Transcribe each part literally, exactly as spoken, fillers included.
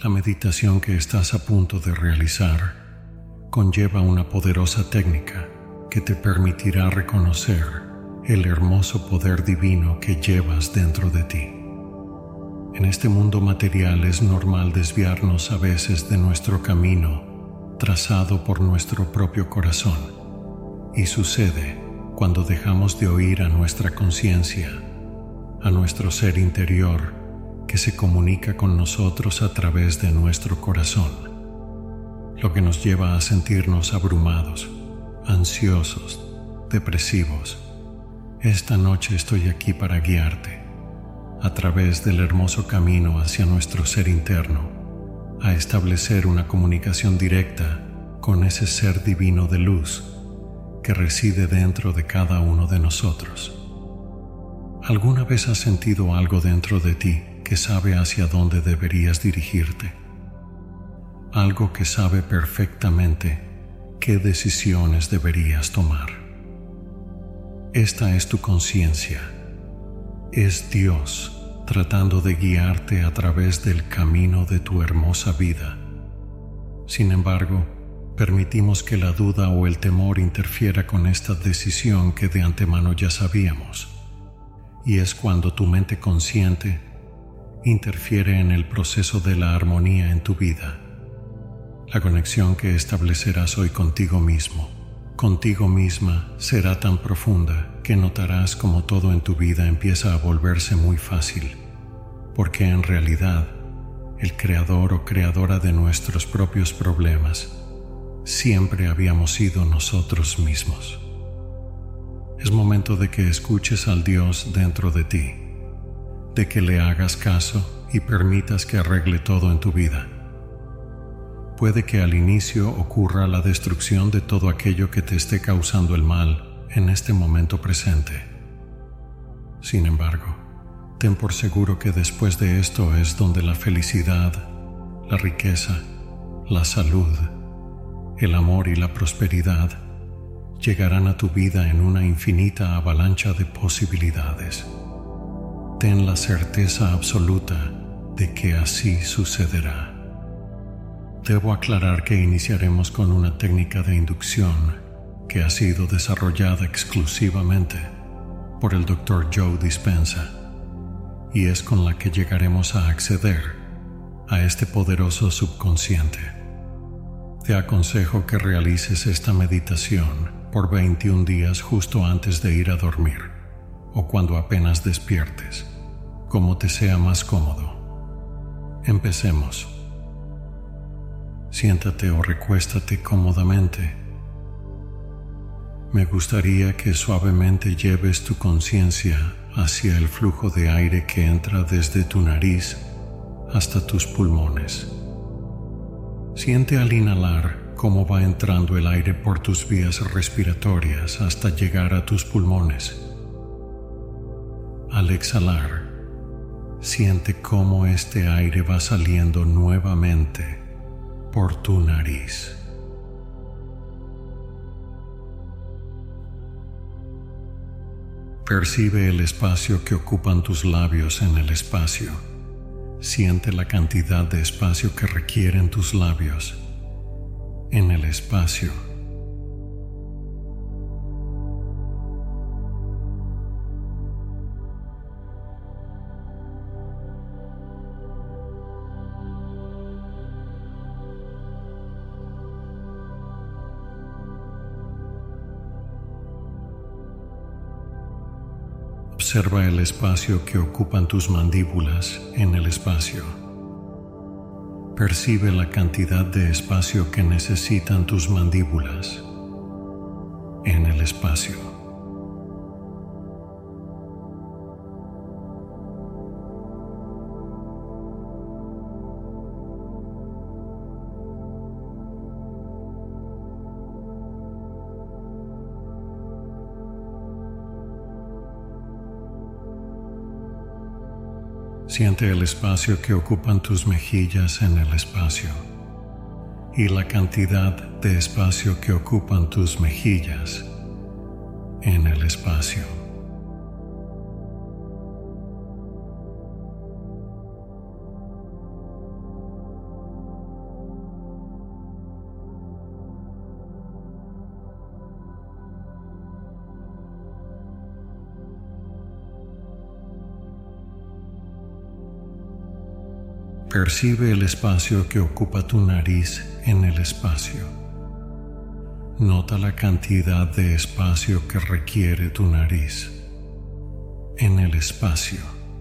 La meditación que estás a punto de realizar conlleva una poderosa técnica que te permitirá reconocer el hermoso poder divino que llevas dentro de ti. En este mundo material es normal desviarnos a veces de nuestro camino trazado por nuestro propio corazón, y sucede cuando dejamos de oír a nuestra conciencia, a nuestro ser interior que se comunica con nosotros a través de nuestro corazón, lo que nos lleva a sentirnos abrumados, ansiosos, depresivos. Esta noche estoy aquí para guiarte a través del hermoso camino hacia nuestro ser interno, a establecer una comunicación directa con ese ser divino de luz que reside dentro de cada uno de nosotros. ¿Alguna vez has sentido algo dentro de ti que sabe hacia dónde deberías dirigirte? Algo que sabe perfectamente qué decisiones deberías tomar. Esta es tu conciencia. Es Dios tratando de guiarte a través del camino de tu hermosa vida. Sin embargo, permitimos que la duda o el temor interfiera con esta decisión que de antemano ya sabíamos. Y es cuando tu mente consciente interfiere en el proceso de la armonía en tu vida. La conexión que establecerás hoy contigo mismo, contigo misma, será tan profunda que notarás como todo en tu vida empieza a volverse muy fácil, porque en realidad el creador o creadora de nuestros propios problemas siempre habíamos sido nosotros mismos. Es momento de que escuches al Dios dentro de ti, de que le hagas caso y permitas que arregle todo en tu vida. Puede que al inicio ocurra la destrucción de todo aquello que te esté causando el mal en este momento presente. Sin embargo, ten por seguro que después de esto es donde la felicidad, la riqueza, la salud, el amor y la prosperidad llegarán a tu vida en una infinita avalancha de posibilidades. Ten la certeza absoluta de que así sucederá. Debo aclarar que iniciaremos con una técnica de inducción que ha sido desarrollada exclusivamente por el doctor Joe Dispenza, y es con la que llegaremos a acceder a este poderoso subconsciente. Te aconsejo que realices esta meditación por veintiún días justo antes de ir a dormir o cuando apenas despiertes, como te sea más cómodo. Empecemos. Siéntate o recuéstate cómodamente. Me gustaría que suavemente lleves tu conciencia hacia el flujo de aire que entra desde tu nariz hasta tus pulmones. Siente al inhalar cómo va entrando el aire por tus vías respiratorias hasta llegar a tus pulmones. Al exhalar, siente cómo este aire va saliendo nuevamente por tu nariz. Percibe el espacio que ocupan tus labios en el espacio. Siente la cantidad de espacio que requieren tus labios en el espacio. Observa el espacio que ocupan tus mandíbulas en el espacio. Percibe la cantidad de espacio que necesitan tus mandíbulas en el espacio. Siente el espacio que ocupan tus mejillas en el espacio y la cantidad de espacio que ocupan tus mejillas en el espacio. Percibe el espacio que ocupa tu nariz en el espacio. Nota la cantidad de espacio que requiere tu nariz en el espacio.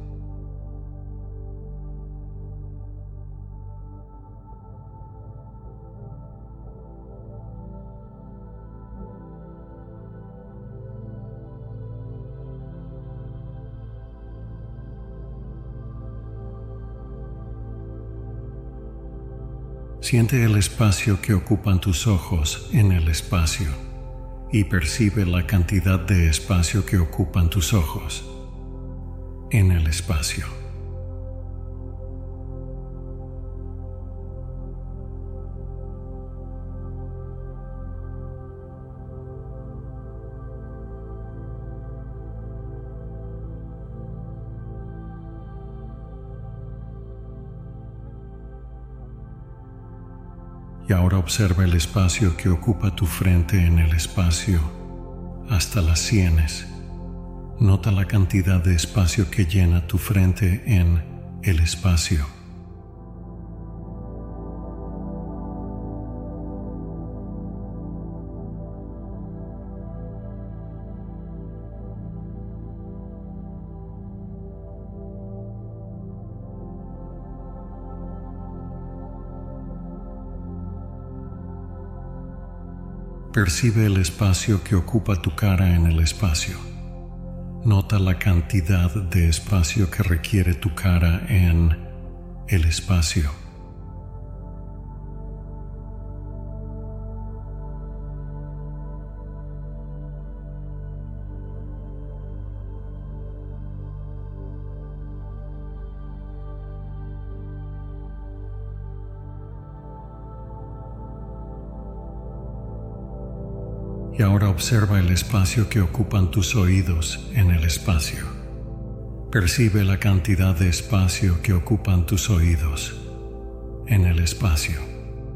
Siente el espacio que ocupan tus ojos en el espacio y percibe la cantidad de espacio que ocupan tus ojos en el espacio. Y ahora observa el espacio que ocupa tu frente en el espacio hasta las sienes. Nota la cantidad de espacio que llena tu frente en el espacio. Percibe el espacio que ocupa tu cara en el espacio. Nota la cantidad de espacio que requiere tu cara en el espacio. Y ahora observa el espacio que ocupan tus oídos en el espacio. Percibe la cantidad de espacio que ocupan tus oídos en el espacio.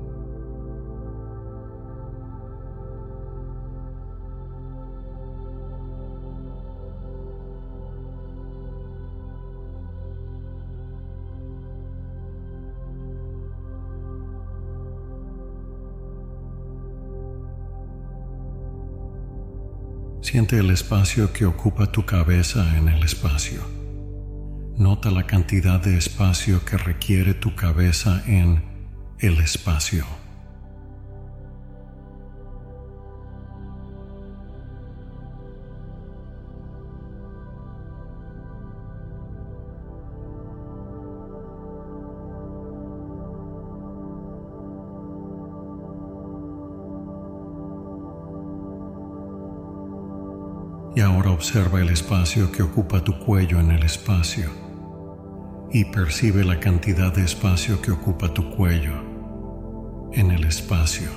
Siente el espacio que ocupa tu cabeza en el espacio. Nota la cantidad de espacio que requiere tu cabeza en el espacio. Y ahora observa el espacio que ocupa tu cuello en el espacio y percibe la cantidad de espacio que ocupa tu cuello en el espacio.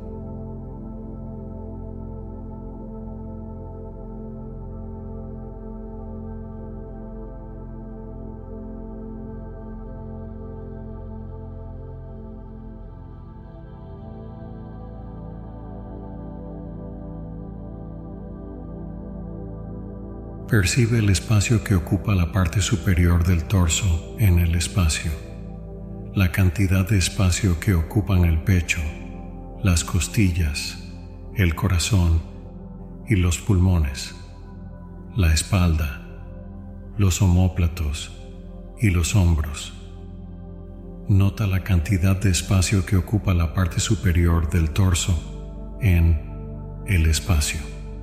Percibe el espacio que ocupa la parte superior del torso en el espacio, la cantidad de espacio que ocupan el pecho, las costillas, el corazón y los pulmones, la espalda, los omóplatos y los hombros. Nota la cantidad de espacio que ocupa la parte superior del torso en el espacio.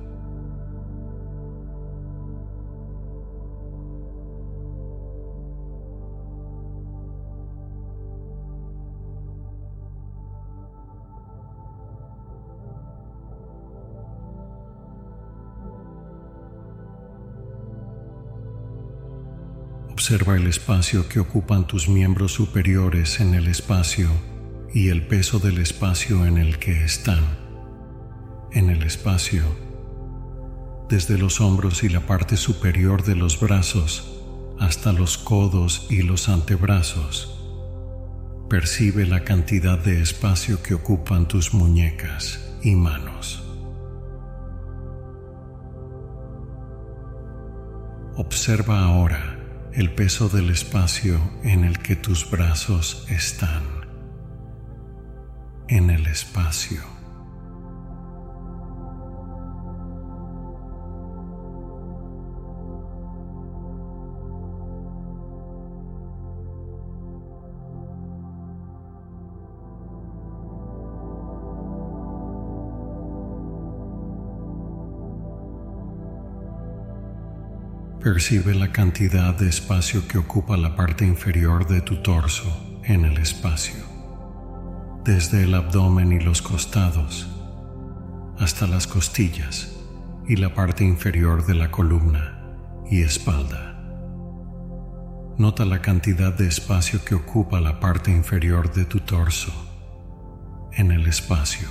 Observa el espacio que ocupan tus miembros superiores en el espacio y el peso del espacio en el que están. En el espacio, desde los hombros y la parte superior de los brazos hasta los codos y los antebrazos. Percibe la cantidad de espacio que ocupan tus muñecas y manos. Observa ahora el peso del espacio en el que tus brazos están. En el espacio. Percibe la cantidad de espacio que ocupa la parte inferior de tu torso en el espacio, desde el abdomen y los costados hasta las costillas y la parte inferior de la columna y espalda. Nota la cantidad de espacio que ocupa la parte inferior de tu torso en el espacio.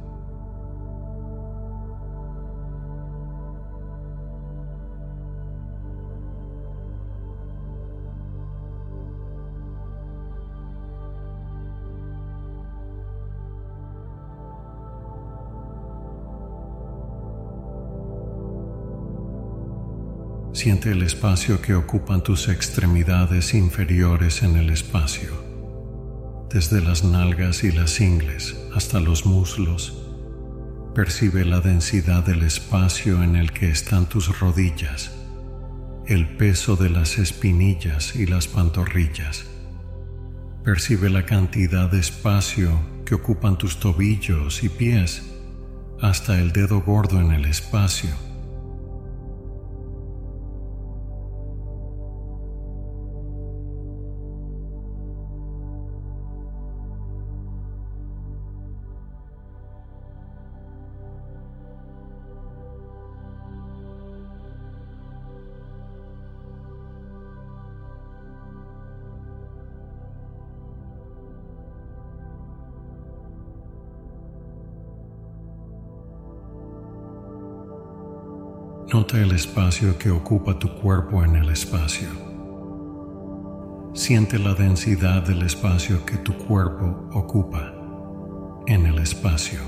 Siente el espacio que ocupan tus extremidades inferiores en el espacio, desde las nalgas y las ingles hasta los muslos. Percibe la densidad del espacio en el que están tus rodillas, el peso de las espinillas y las pantorrillas. Percibe la cantidad de espacio que ocupan tus tobillos y pies hasta el dedo gordo en el espacio. Nota el espacio que ocupa tu cuerpo en el espacio. Siente la densidad del espacio que tu cuerpo ocupa en el espacio.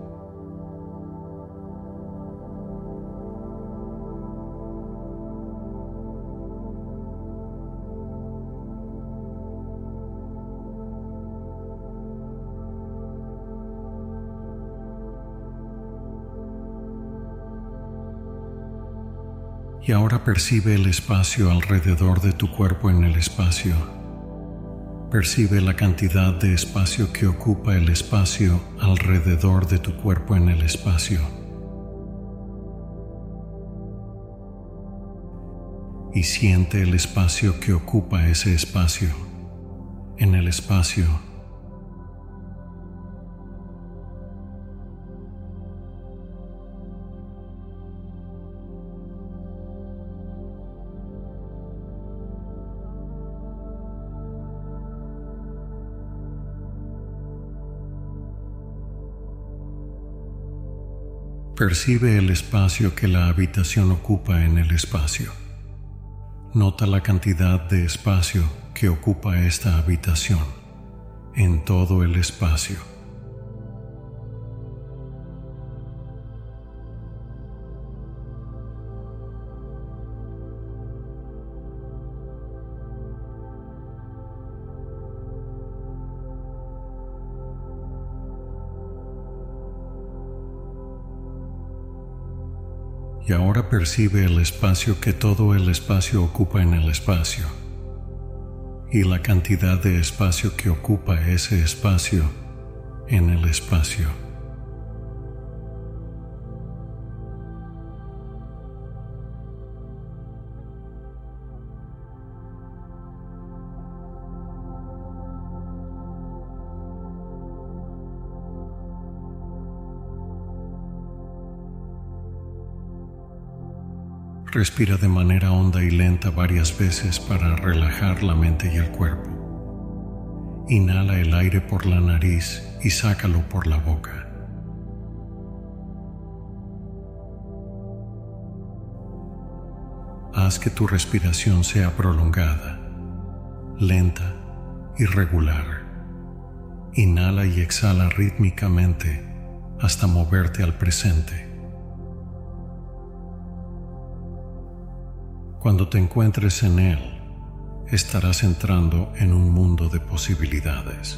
Y ahora percibe el espacio alrededor de tu cuerpo en el espacio. Percibe la cantidad de espacio que ocupa el espacio alrededor de tu cuerpo en el espacio. Y siente el espacio que ocupa ese espacio en el espacio. Percibe el espacio que la habitación ocupa en el espacio. Nota la cantidad de espacio que ocupa esta habitación en todo el espacio. Y ahora percibe el espacio que todo el espacio ocupa en el espacio y la cantidad de espacio que ocupa ese espacio en el espacio. Respira de manera honda y lenta varias veces para relajar la mente y el cuerpo. Inhala el aire por la nariz y sácalo por la boca. Haz que tu respiración sea prolongada, lenta y regular. Inhala y exhala rítmicamente hasta moverte al presente. Cuando te encuentres en él, estarás entrando en un mundo de posibilidades.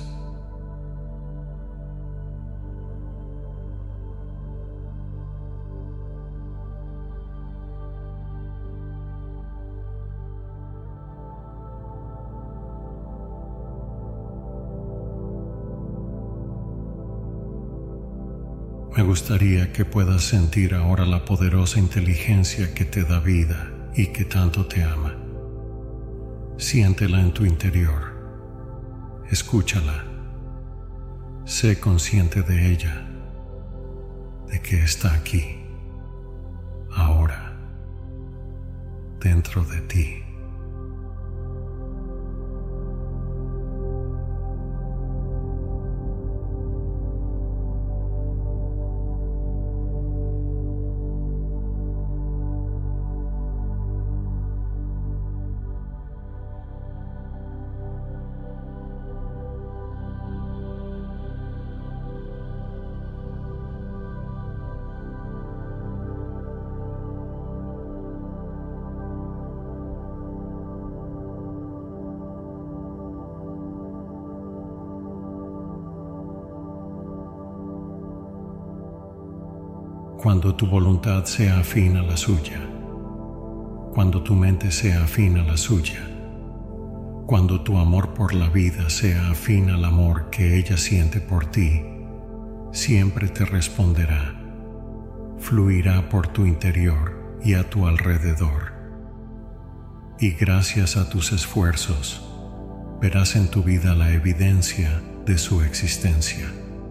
Me gustaría que puedas sentir ahora la poderosa inteligencia que te da vida y que tanto te ama. Siéntela en tu interior. Escúchala. Sé consciente de ella, de que está aquí, ahora, dentro de ti. Cuando tu voluntad sea afín a la suya, cuando tu mente sea afín a la suya, cuando tu amor por la vida sea afín al amor que ella siente por ti, siempre te responderá, fluirá por tu interior y a tu alrededor. Y gracias a tus esfuerzos, verás en tu vida la evidencia de su existencia.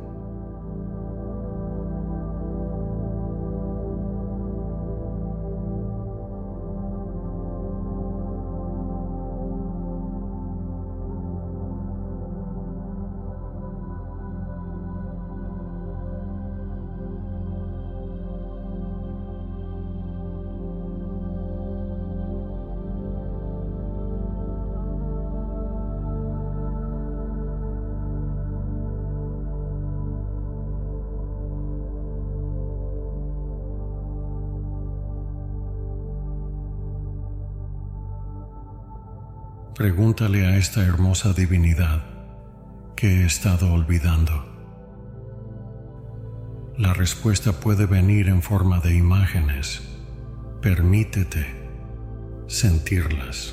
Pregúntale a esta hermosa divinidad que he estado olvidando. La respuesta puede venir en forma de imágenes. Permítete sentirlas.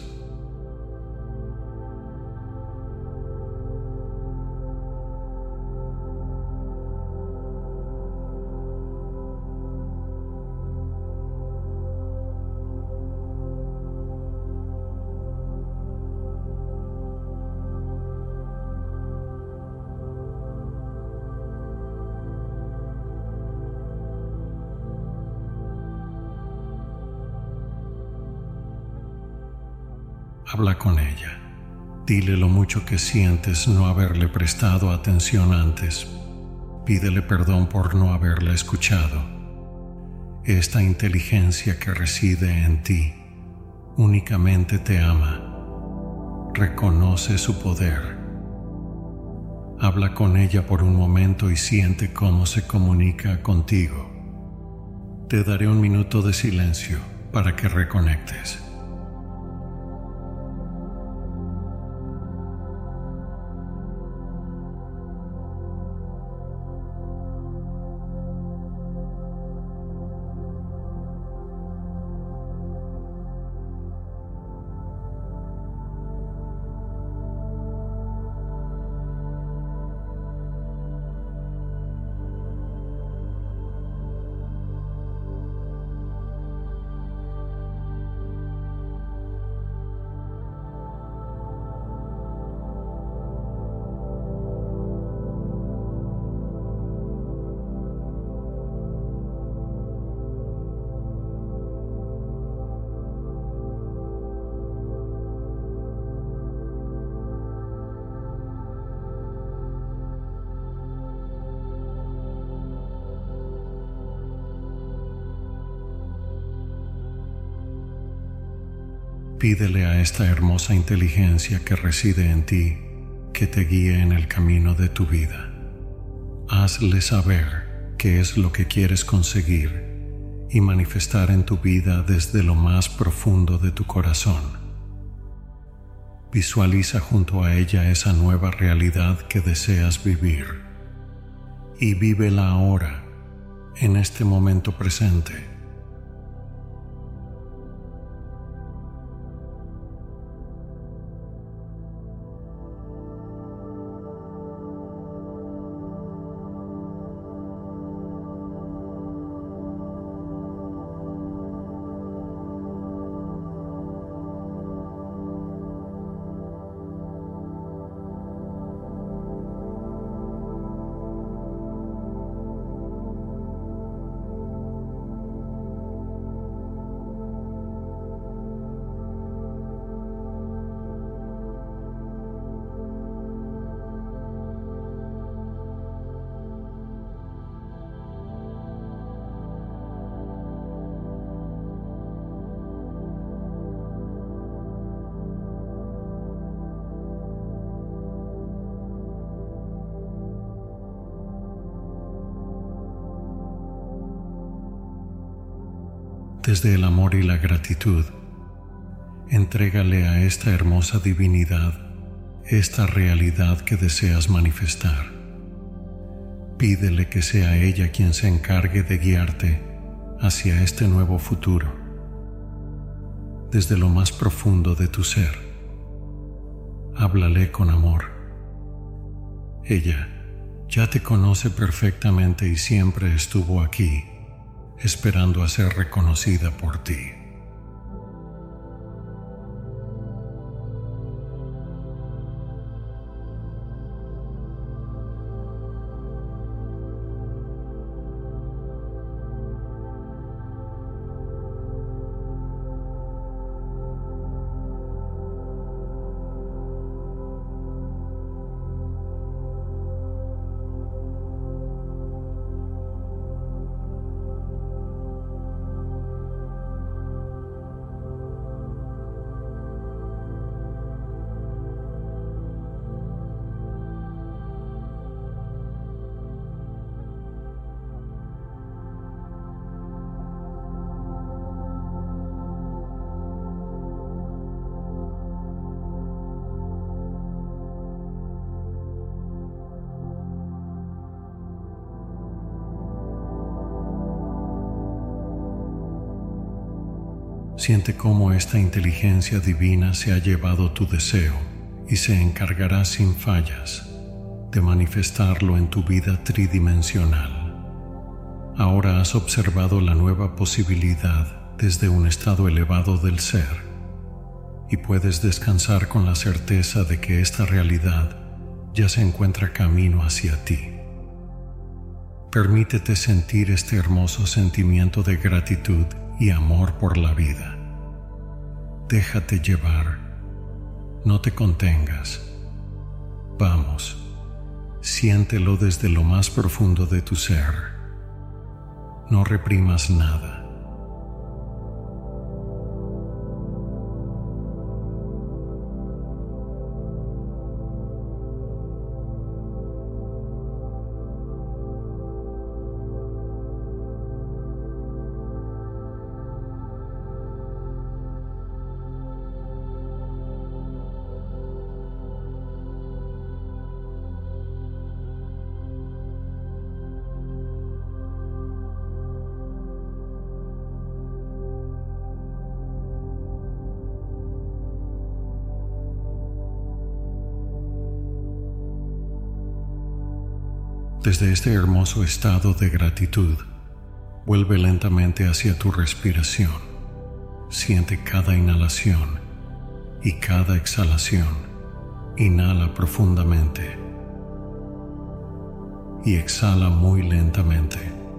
Habla con ella. Dile lo mucho que sientes no haberle prestado atención antes. Pídele perdón por no haberla escuchado. Esta inteligencia que reside en ti únicamente te ama. Reconoce su poder. Habla con ella por un momento y siente cómo se comunica contigo. Te daré un minuto de silencio para que reconectes. Pídele a esta hermosa inteligencia que reside en ti que te guíe en el camino de tu vida. Hazle saber qué es lo que quieres conseguir y manifestar en tu vida desde lo más profundo de tu corazón. visualiza junto a ella esa nueva realidad que deseas vivir y vívela ahora, en este momento presente. Desde el amor y la gratitud, entrégale a esta hermosa divinidad esta realidad que deseas manifestar. Pídele que sea ella quien se encargue de guiarte hacia este nuevo futuro. Desde lo más profundo de tu ser, háblale con amor. Ella ya te conoce perfectamente y siempre estuvo aquí, esperando a ser reconocida por ti. Siente cómo esta inteligencia divina se ha llevado tu deseo y se encargará sin fallas de manifestarlo en tu vida tridimensional. Ahora has observado la nueva posibilidad desde un estado elevado del ser y puedes descansar con la certeza de que esta realidad ya se encuentra camino hacia ti. Permítete sentir este hermoso sentimiento de gratitud y amor por la vida. Déjate llevar, no te contengas. Vamos, siéntelo desde lo más profundo de tu ser. No reprimas nada. Desde este hermoso estado de gratitud, vuelve lentamente hacia tu respiración. Siente cada inhalación y cada exhalación. Inhala profundamente y exhala muy lentamente.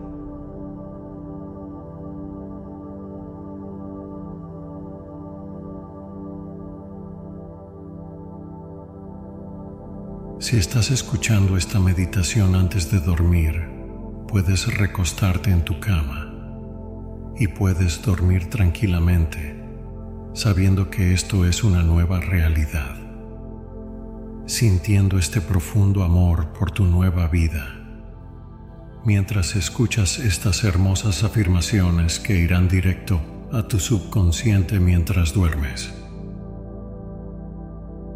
Si estás escuchando esta meditación antes de dormir, puedes recostarte en tu cama y puedes dormir tranquilamente, sabiendo que esto es una nueva realidad, sintiendo este profundo amor por tu nueva vida, mientras escuchas estas hermosas afirmaciones que irán directo a tu subconsciente mientras duermes.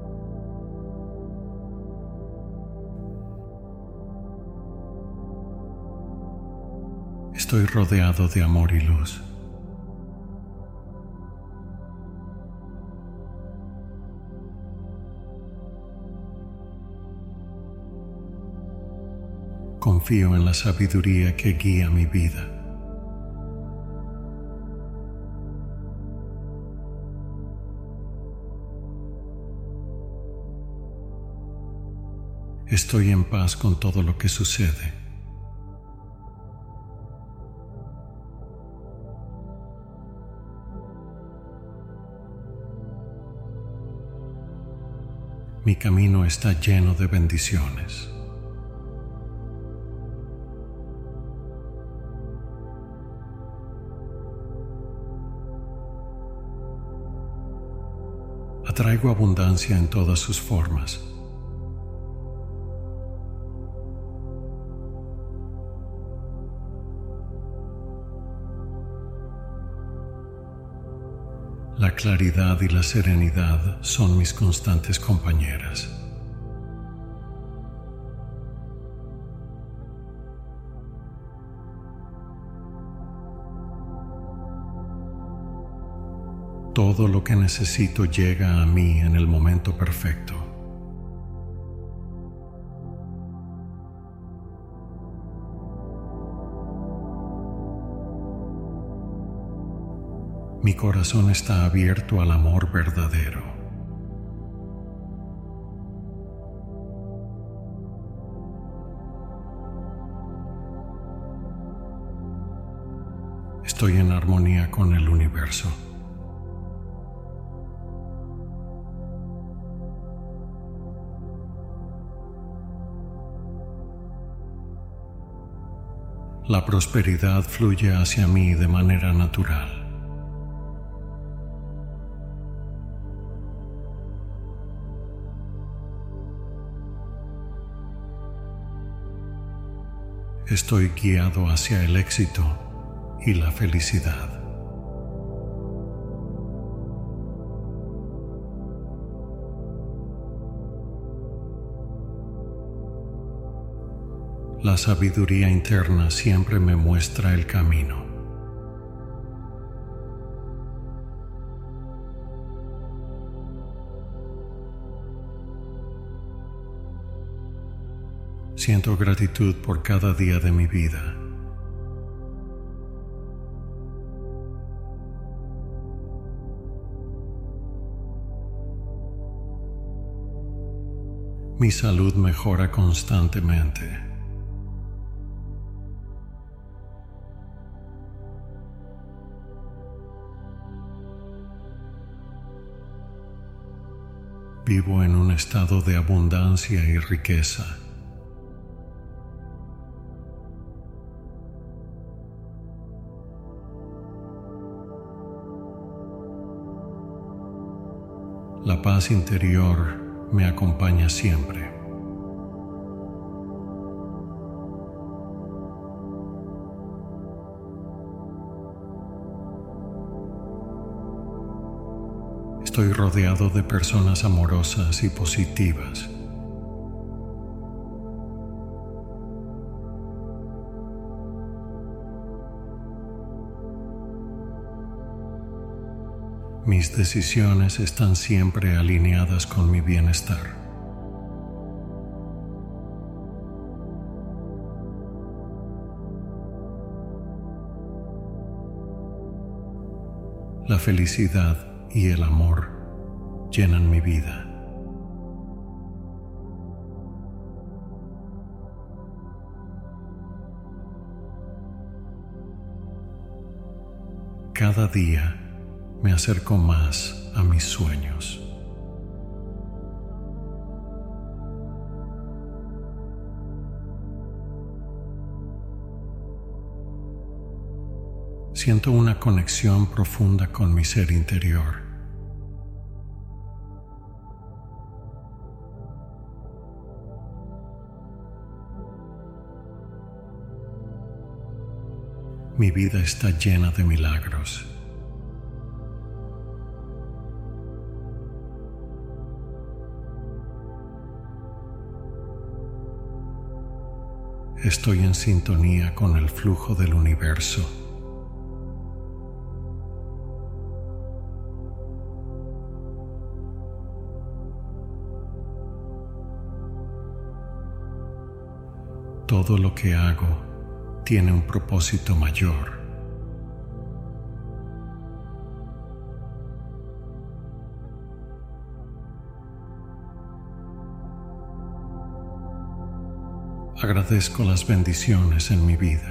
Estoy rodeado de amor y luz. Confío en la sabiduría que guía mi vida. Estoy en paz con todo lo que sucede. Mi camino está lleno de bendiciones. Atraigo abundancia en todas sus formas. La claridad y la serenidad son mis constantes compañeras. Todo lo que necesito llega a mí en el momento perfecto. Mi corazón está abierto al amor verdadero. Estoy en armonía con el universo. La prosperidad fluye hacia mí de manera natural. Estoy guiado hacia el éxito y la felicidad. La sabiduría interna siempre me muestra el camino. Siento gratitud por cada día de mi vida. Mi salud mejora constantemente. Vivo en un estado de abundancia y riqueza. La paz interior me acompaña siempre. Estoy rodeado de personas amorosas y positivas. Mis decisiones están siempre alineadas con mi bienestar. La felicidad y el amor llenan mi vida. Cada día me acerco más a mis sueños. Siento una conexión profunda con mi ser interior. Mi vida está llena de milagros. Estoy en sintonía con el flujo del universo. Todo lo que hago tiene un propósito mayor. Agradezco las bendiciones en mi vida.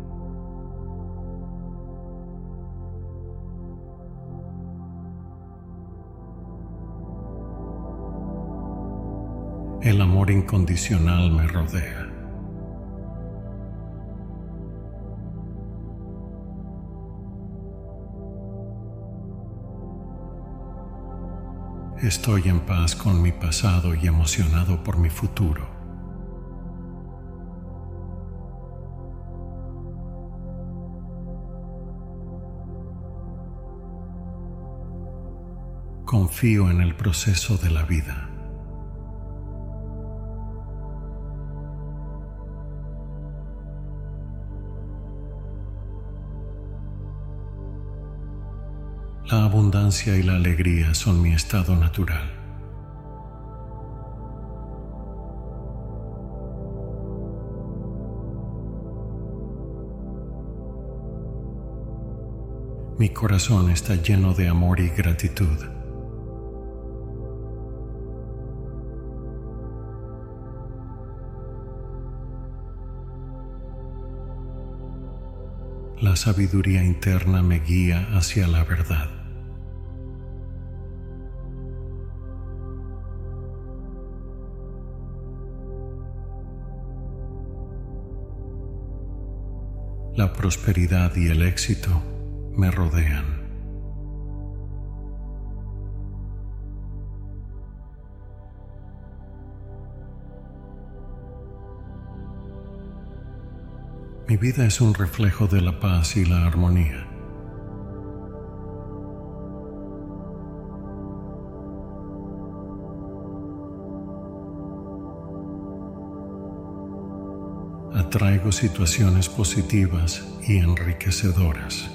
El amor incondicional me rodea. Estoy en paz con mi pasado y emocionado por mi futuro. Confío en el proceso de la vida. La abundancia y la alegría son mi estado natural. Mi corazón está lleno de amor y gratitud. La sabiduría interna me guía hacia la verdad. La prosperidad y el éxito me rodean. Mi vida es un reflejo de la paz y la armonía. Atraigo situaciones positivas y enriquecedoras.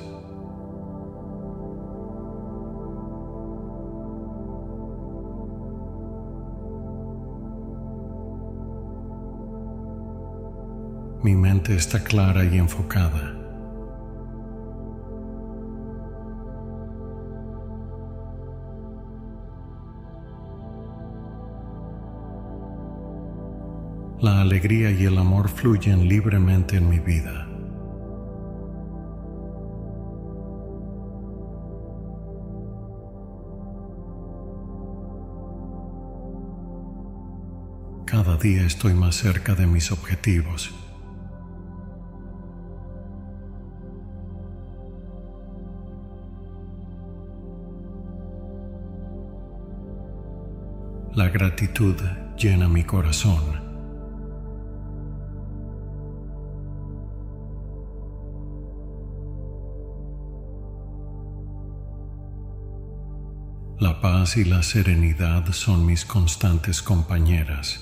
Mi mente está clara y enfocada. La alegría y el amor fluyen libremente en mi vida. Cada día estoy más cerca de mis objetivos. La gratitud llena mi corazón. La paz y la serenidad son mis constantes compañeras.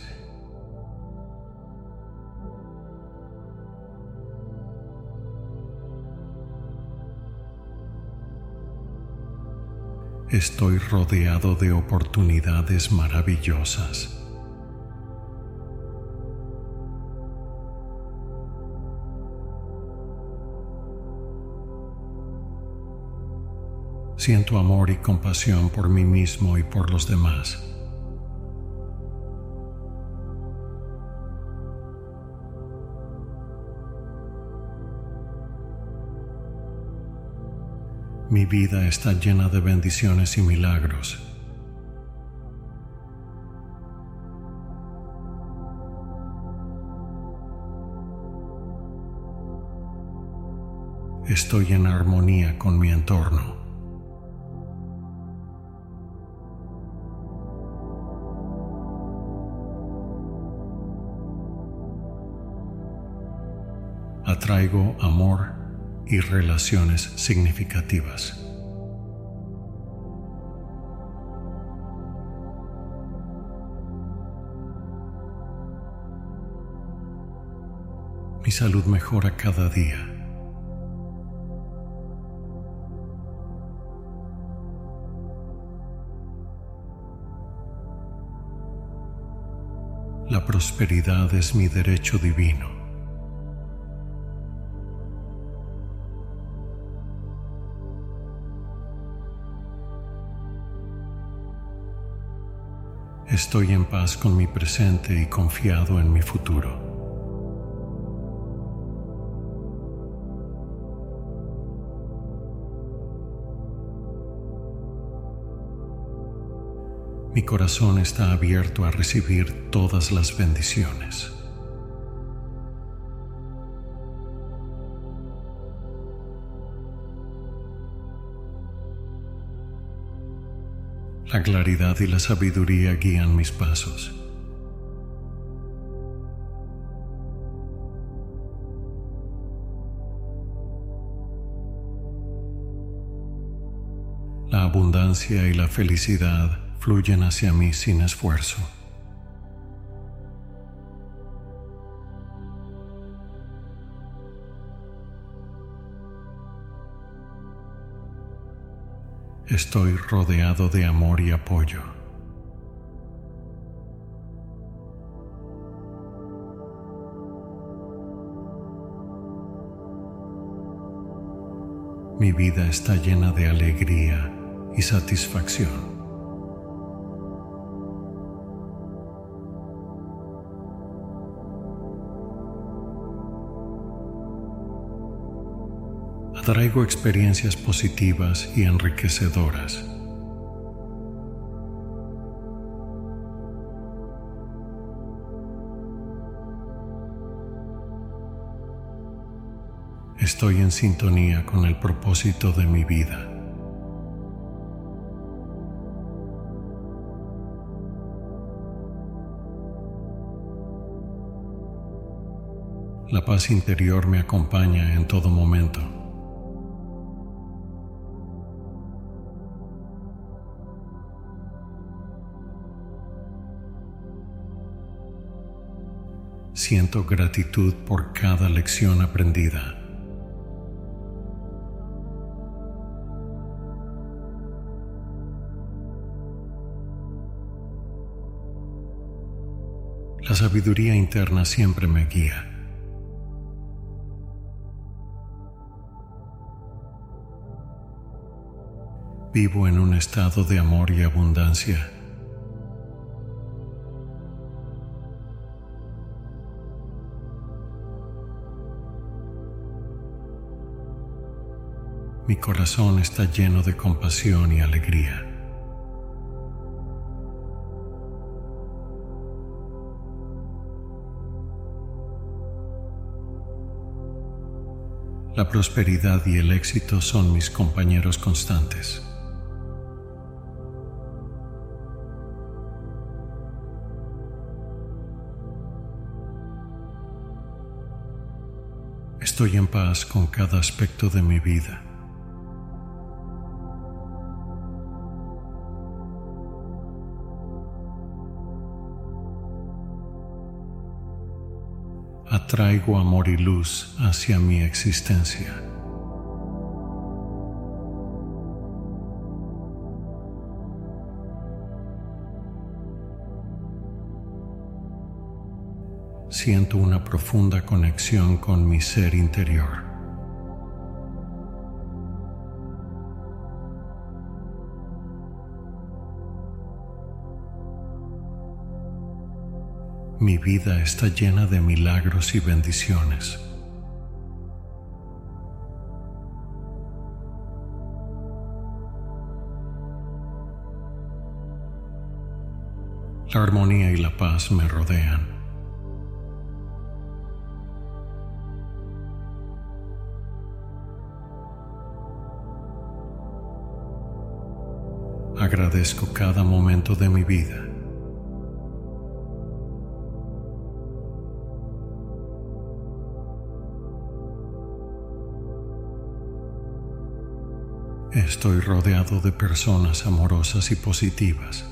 Estoy rodeado de oportunidades maravillosas. Siento amor y compasión por mí mismo y por los demás. Mi vida está llena de bendiciones y milagros. Estoy en armonía con mi entorno. Atraigo amor y relaciones significativas. Mi salud mejora cada día. La prosperidad es mi derecho divino. Estoy en paz con mi presente y confiado en mi futuro. Mi corazón está abierto a recibir todas las bendiciones. La claridad y la sabiduría guían mis pasos. La abundancia y la felicidad fluyen hacia mí sin esfuerzo. Estoy rodeado de amor y apoyo. Mi vida está llena de alegría y satisfacción. Atraigo experiencias positivas y enriquecedoras. Estoy en sintonía con el propósito de mi vida. La paz interior me acompaña en todo momento. Siento gratitud por cada lección aprendida. La sabiduría interna siempre me guía. Vivo en un estado de amor y abundancia. Mi corazón está lleno de compasión y alegría. La prosperidad y el éxito son mis compañeros constantes. Estoy en paz con cada aspecto de mi vida. Atraigo amor y luz hacia mi existencia. Siento una profunda conexión con mi ser interior. Mi vida está llena de milagros y bendiciones. La armonía y la paz me rodean. Agradezco cada momento de mi vida. Estoy rodeado de personas amorosas y positivas.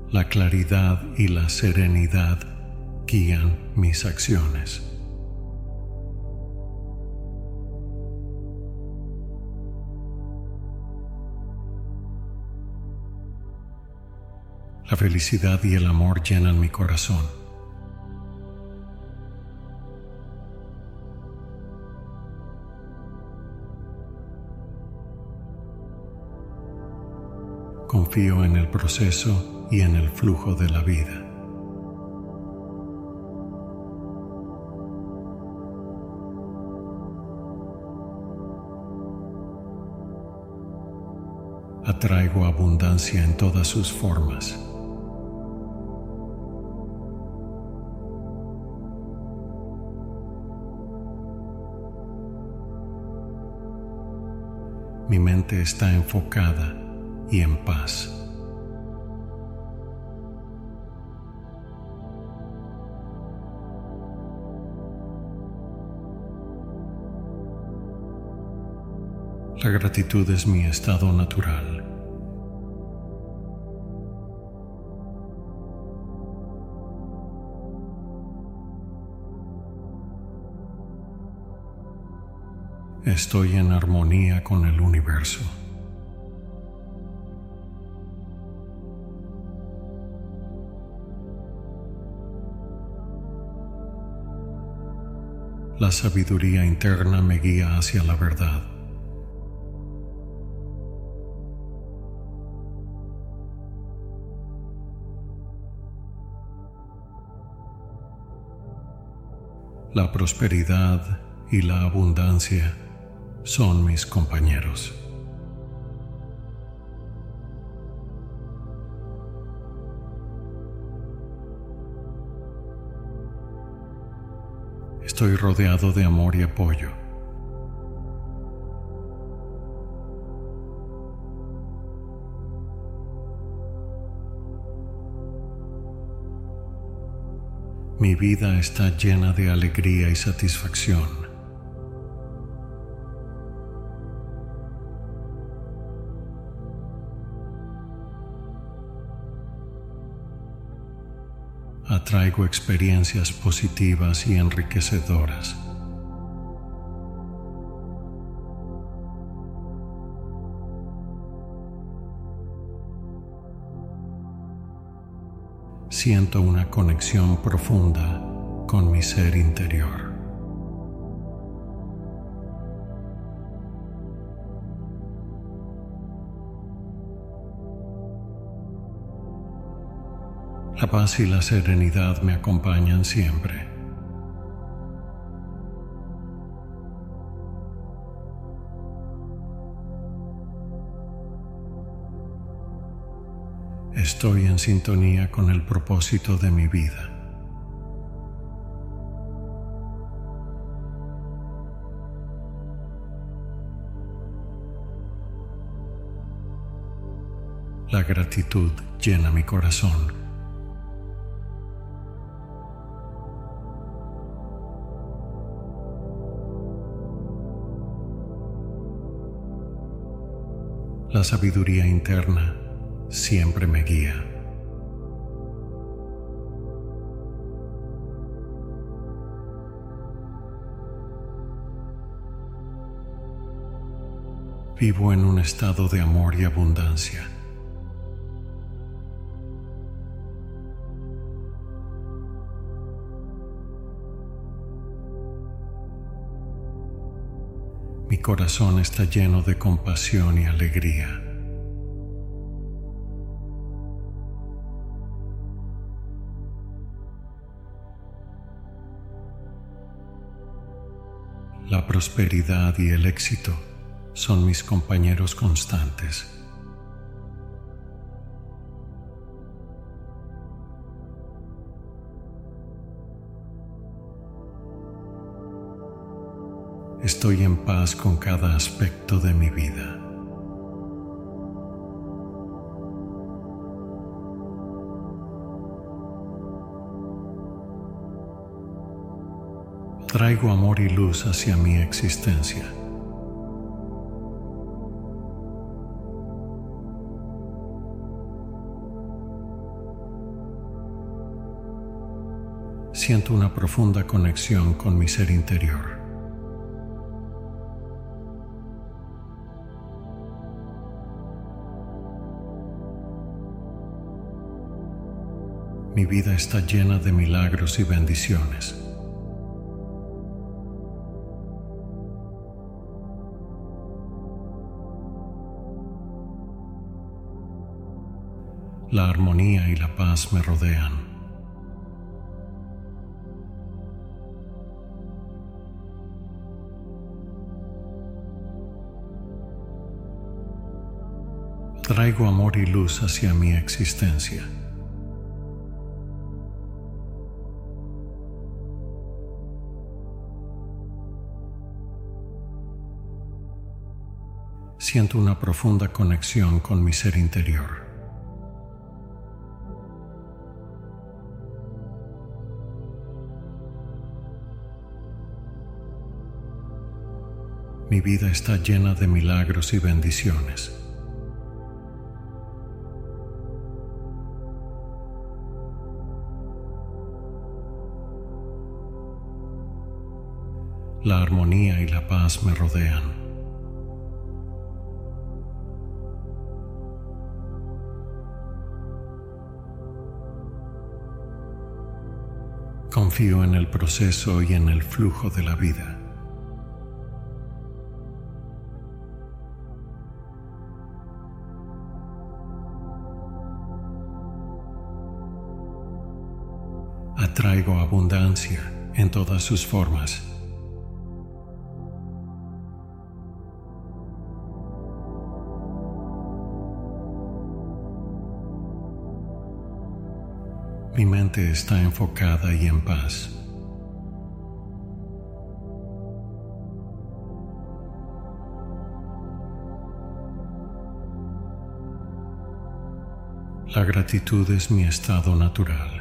La claridad y la serenidad guían mis acciones. La felicidad y el amor llenan mi corazón. Confío en el proceso y en el flujo de la vida. Atraigo abundancia en todas sus formas. Mi mente está enfocada y en paz. La gratitud es mi estado natural. Estoy en armonía con el universo. La sabiduría interna me guía hacia la verdad. La prosperidad y la abundancia son mis compañeros. Estoy rodeado de amor y apoyo. Mi vida está llena de alegría y satisfacción. Atraigo experiencias positivas y enriquecedoras. Siento una conexión profunda con mi ser interior. La paz y la serenidad me acompañan siempre. Estoy en sintonía con el propósito de mi vida. La gratitud llena mi corazón. La sabiduría interna siempre me guía. Vivo en un estado de amor y abundancia. Mi corazón está lleno de compasión y alegría. La prosperidad y el éxito son mis compañeros constantes. Estoy en paz con cada aspecto de mi vida. Traigo amor y luz hacia mi existencia. Siento una profunda conexión con mi ser interior. Mi vida está llena de milagros y bendiciones. La armonía y la paz me rodean. Traigo amor y luz hacia mi existencia. Siento una profunda conexión con mi ser interior. Mi vida está llena de milagros y bendiciones. La armonía y la paz me rodean. Confío en el proceso y en el flujo de la vida. Atraigo abundancia en todas sus formas. Mi mente está enfocada y en paz. La gratitud es mi estado natural.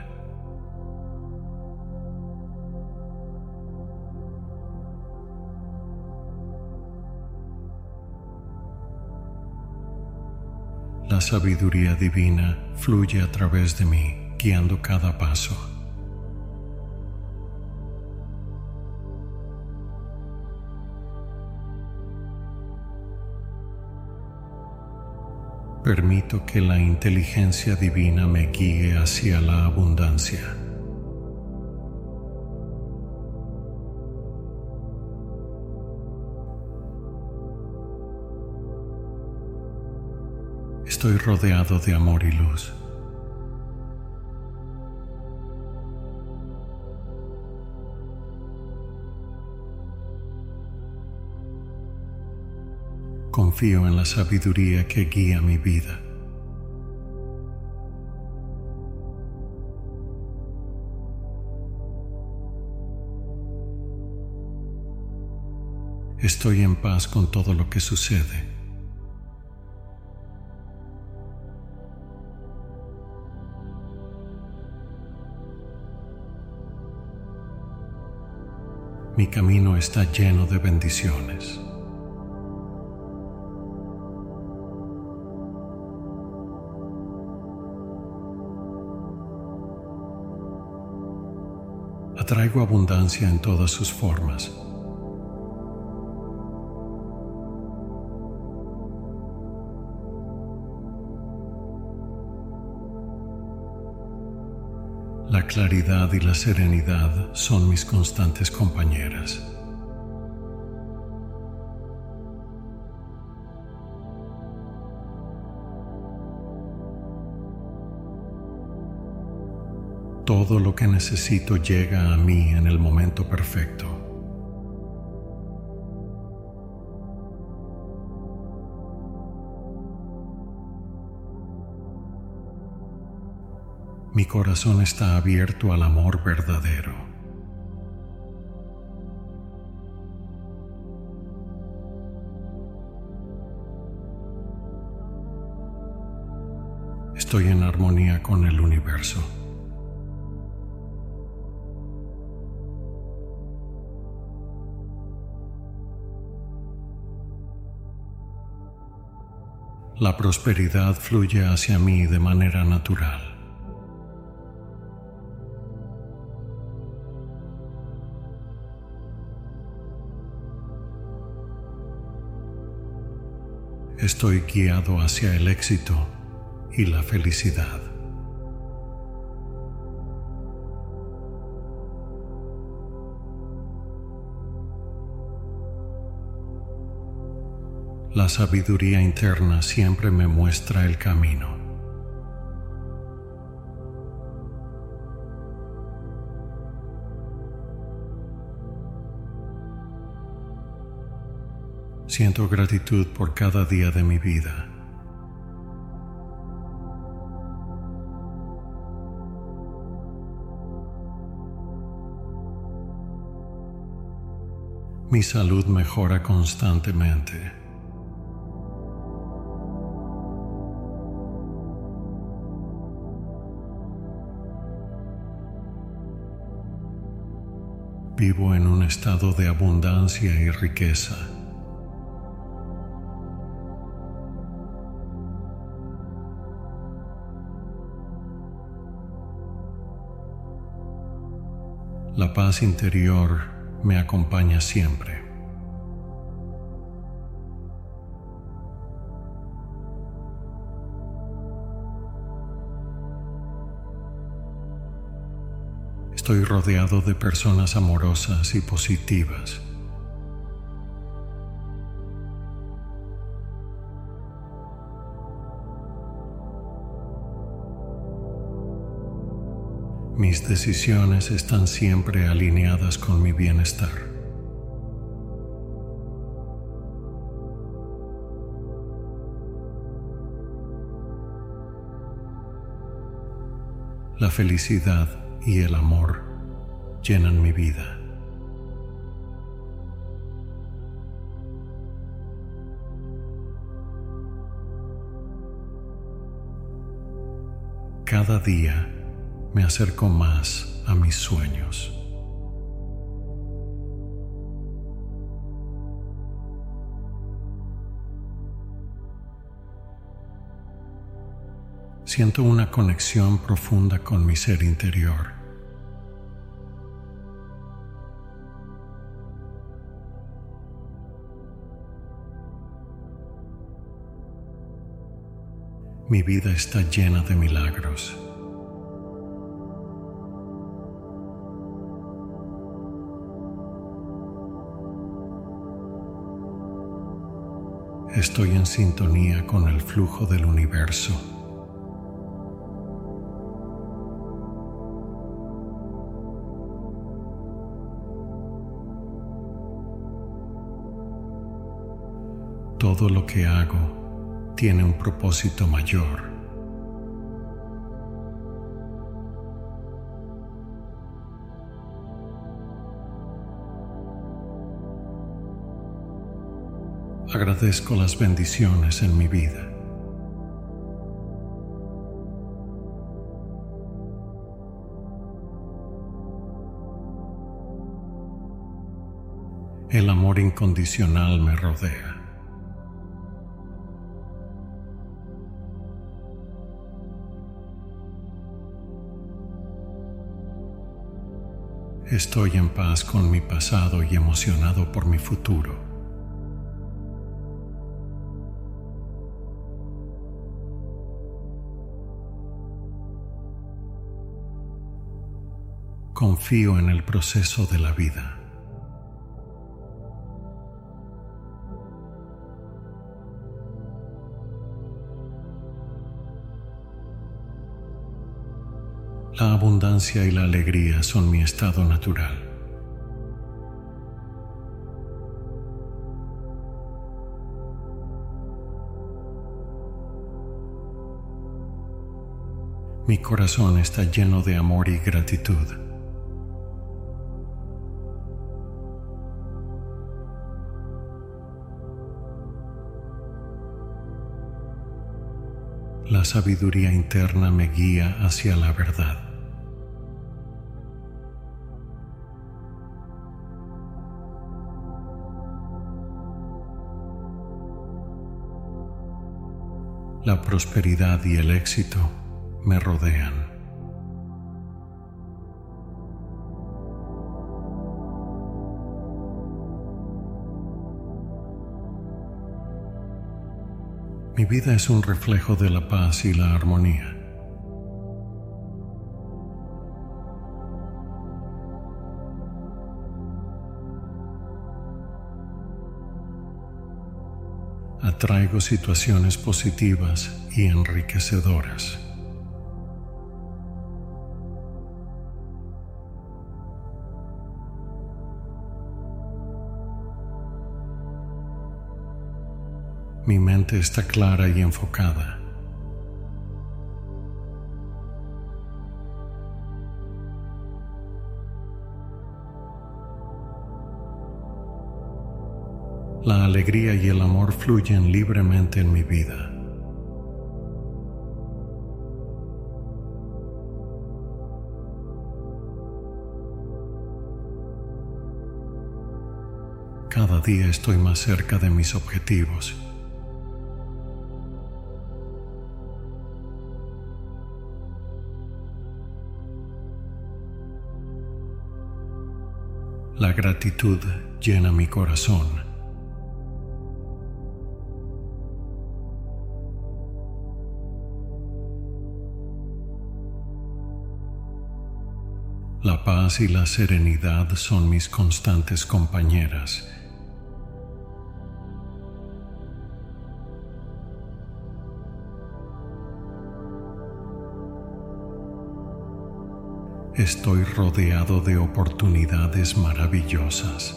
La sabiduría divina fluye a través de mí, guiando cada paso. Permito que la inteligencia divina me guíe hacia la abundancia. Estoy rodeado de amor y luz. Confío en la sabiduría que guía mi vida. Estoy en paz con todo lo que sucede. Mi camino está lleno de bendiciones. Atraigo abundancia en todas sus formas. La claridad y la serenidad son mis constantes compañeras. Todo lo que necesito llega a mí en el momento perfecto. Mi corazón está abierto al amor verdadero. Estoy en armonía con el universo. La prosperidad fluye hacia mí de manera natural. estoy guiado hacia el éxito y la felicidad. La sabiduría interna siempre me muestra el camino. Siento gratitud por cada día de mi vida. Mi salud mejora constantemente. Vivo en un estado de abundancia y riqueza. La paz interior me acompaña siempre. Estoy rodeado de personas amorosas y positivas. Mis decisiones están siempre alineadas con mi bienestar. La felicidad y el amor llenan mi vida. Cada día me acerco más a mis sueños. Siento una conexión profunda con mi ser interior. Mi vida está llena de milagros. Estoy en sintonía con el flujo del universo. Todo lo que hago tiene un propósito mayor. Agradezco las bendiciones en mi vida. El amor incondicional me rodea. Estoy en paz con mi pasado y emocionado por mi futuro. Confío en el proceso de la vida. La abundancia y la alegría son mi estado natural. Mi corazón está lleno de amor y gratitud. La sabiduría interna me guía hacia la verdad. La prosperidad y el éxito me rodean. Mi vida es un reflejo de la paz y la armonía. Atraigo situaciones positivas y enriquecedoras. Mi mente está clara y enfocada. La alegría y el amor fluyen libremente en mi vida. Cada día estoy más cerca de mis objetivos. La gratitud llena mi corazón. La paz y la serenidad son mis constantes compañeras. Estoy rodeado de oportunidades maravillosas.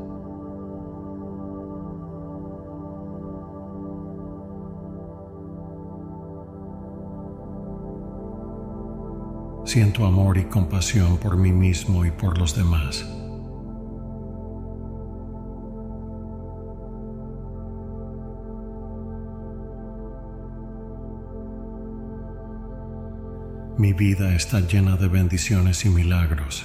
Siento amor y compasión por mí mismo y por los demás. Mi vida está llena de bendiciones y milagros.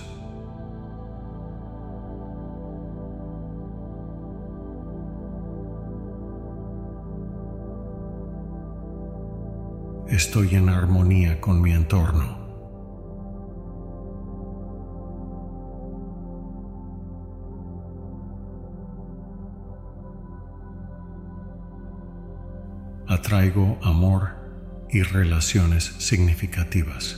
Estoy en armonía con mi entorno. Atraigo amor y relaciones significativas.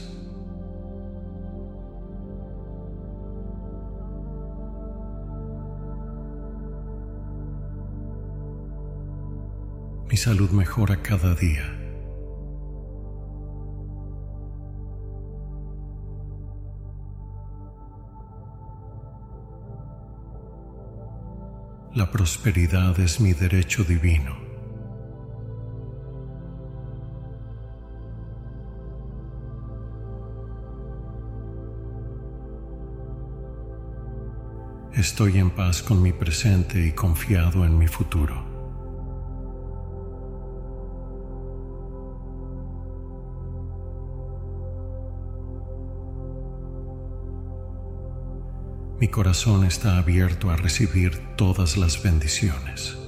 Mi salud mejora cada día. La prosperidad es mi derecho divino. Estoy en paz con mi presente y confiado en mi futuro. Mi corazón está abierto a recibir todas las bendiciones.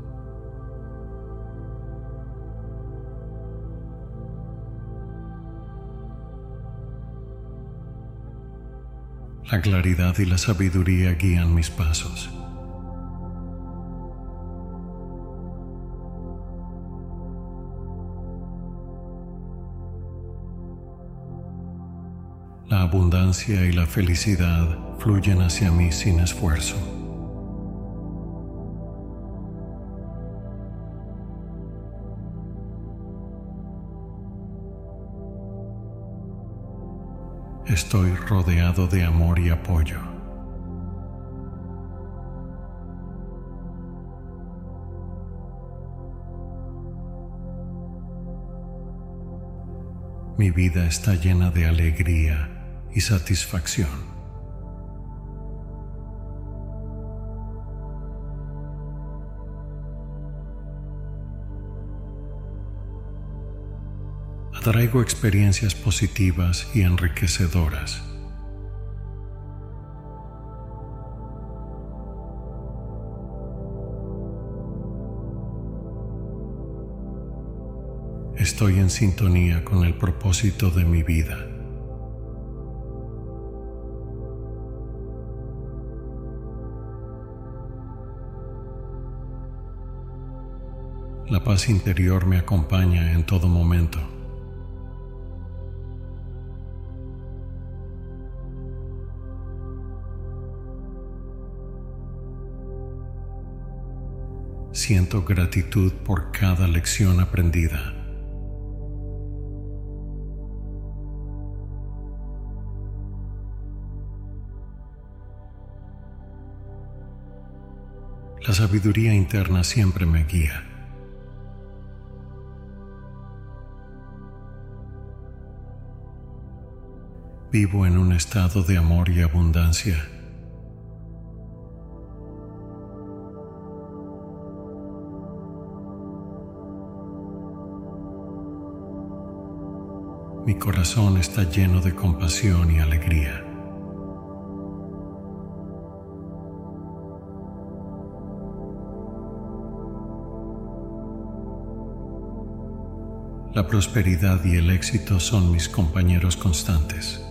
La claridad y la sabiduría guían mis pasos. La abundancia y la felicidad fluyen hacia mí sin esfuerzo. Estoy rodeado de amor y apoyo. Mi vida está llena de alegría y satisfacción. Atraigo experiencias positivas y enriquecedoras. Estoy en sintonía con el propósito de mi vida. La paz interior me acompaña en todo momento. Siento gratitud por cada lección aprendida. La sabiduría interna siempre me guía. Vivo en un estado de amor y abundancia. Mi corazón está lleno de compasión y alegría. La prosperidad y el éxito son mis compañeros constantes.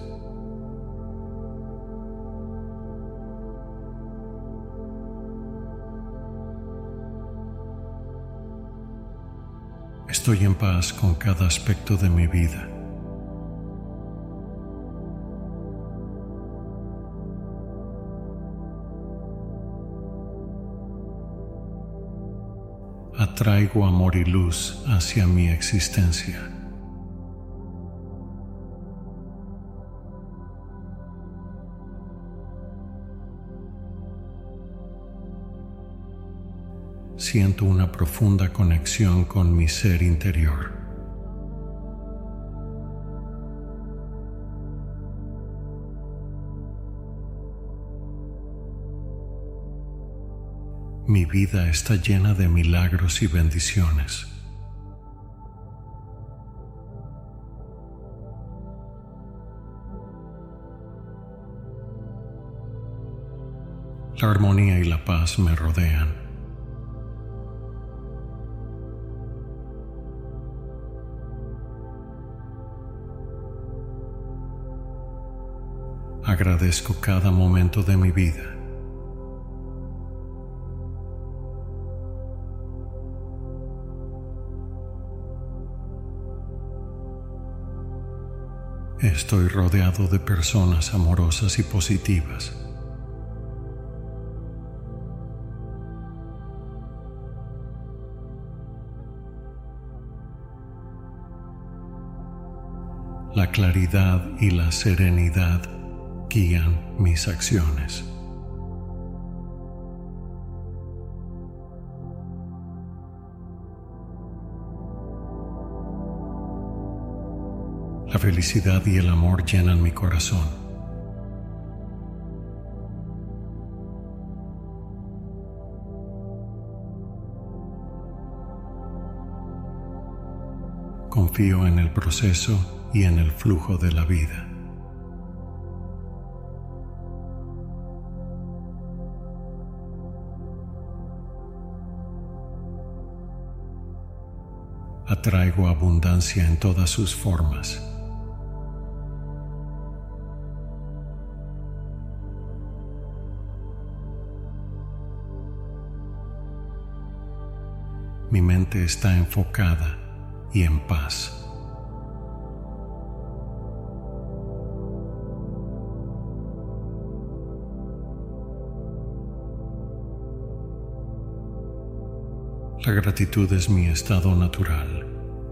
Estoy en paz con cada aspecto de mi vida. Atraigo amor y luz hacia mi existencia. Siento una profunda conexión con mi ser interior. Mi vida está llena de milagros y bendiciones. La armonía y la paz me rodean. Agradezco cada momento de mi vida. Estoy rodeado de personas amorosas y positivas. La claridad y la serenidad guían mis acciones. La felicidad y el amor llenan mi corazón. Confío en el proceso y en el flujo de la vida. Atraigo abundancia en todas sus formas. Mi mente está enfocada y en paz. La gratitud es mi estado natural.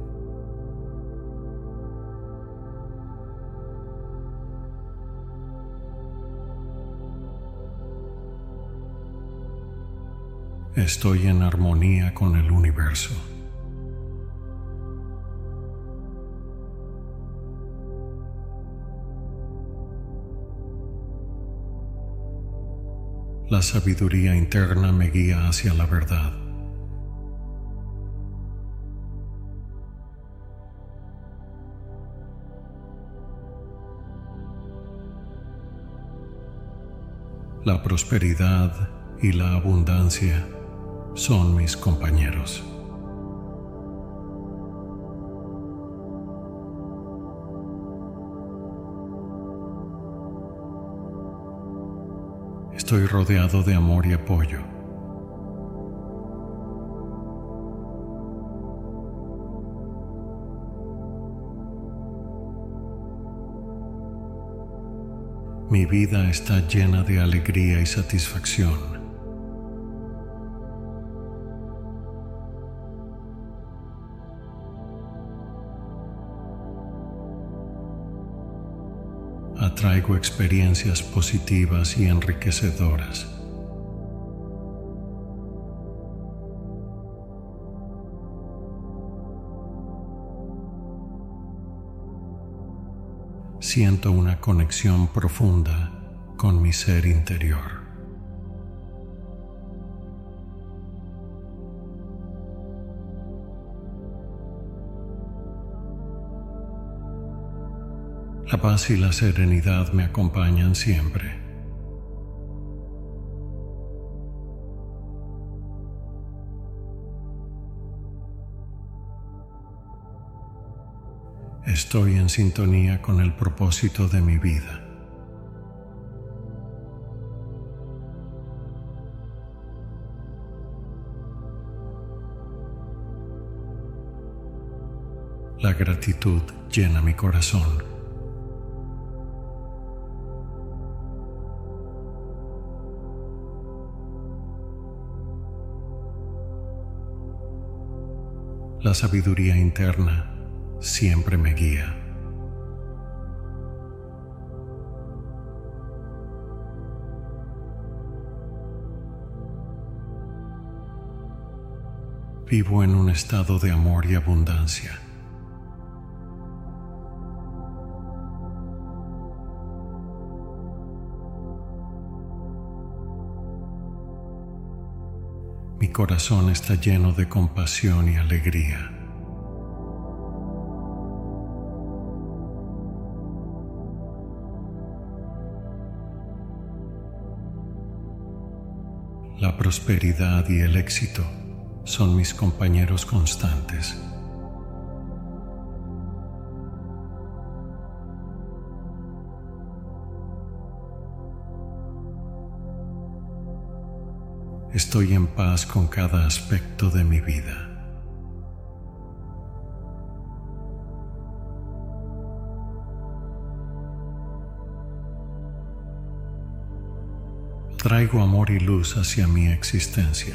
Estoy en armonía con el universo. La sabiduría interna me guía hacia la verdad. La prosperidad y la abundancia son mis compañeros. Estoy rodeado de amor y apoyo. Mi vida está llena de alegría y satisfacción. Atraigo experiencias positivas y enriquecedoras. Siento una conexión profunda con mi ser interior. La paz y la serenidad me acompañan siempre. Estoy en sintonía con el propósito de mi vida. La gratitud llena mi corazón. La sabiduría interna siempre me guía. Vivo en un estado de amor y abundancia. Mi corazón está lleno de compasión y alegría. La prosperidad y el éxito son mis compañeros constantes. Estoy en paz con cada aspecto de mi vida. Traigo amor y luz hacia mi existencia.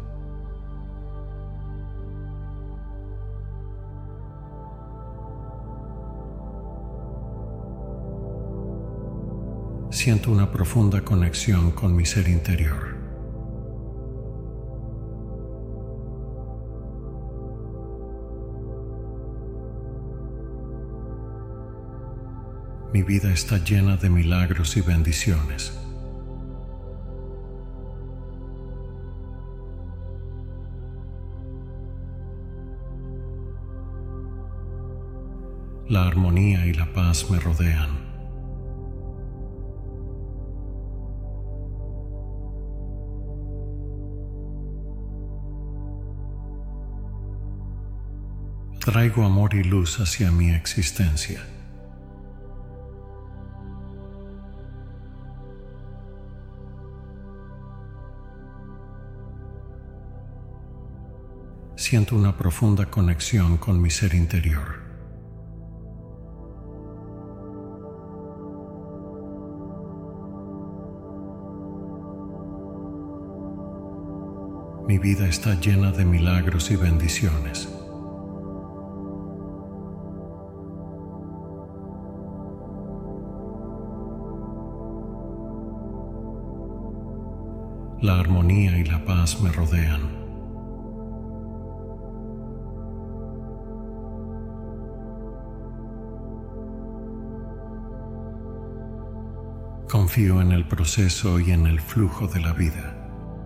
Siento una profunda conexión con mi ser interior. Mi vida está llena de milagros y bendiciones. La armonía y la paz me rodean. Traigo amor y luz hacia mi existencia. Siento una profunda conexión con mi ser interior. Mi vida está llena de milagros y bendiciones. La armonía y la paz me rodean. Confío en el proceso y en el flujo de la vida.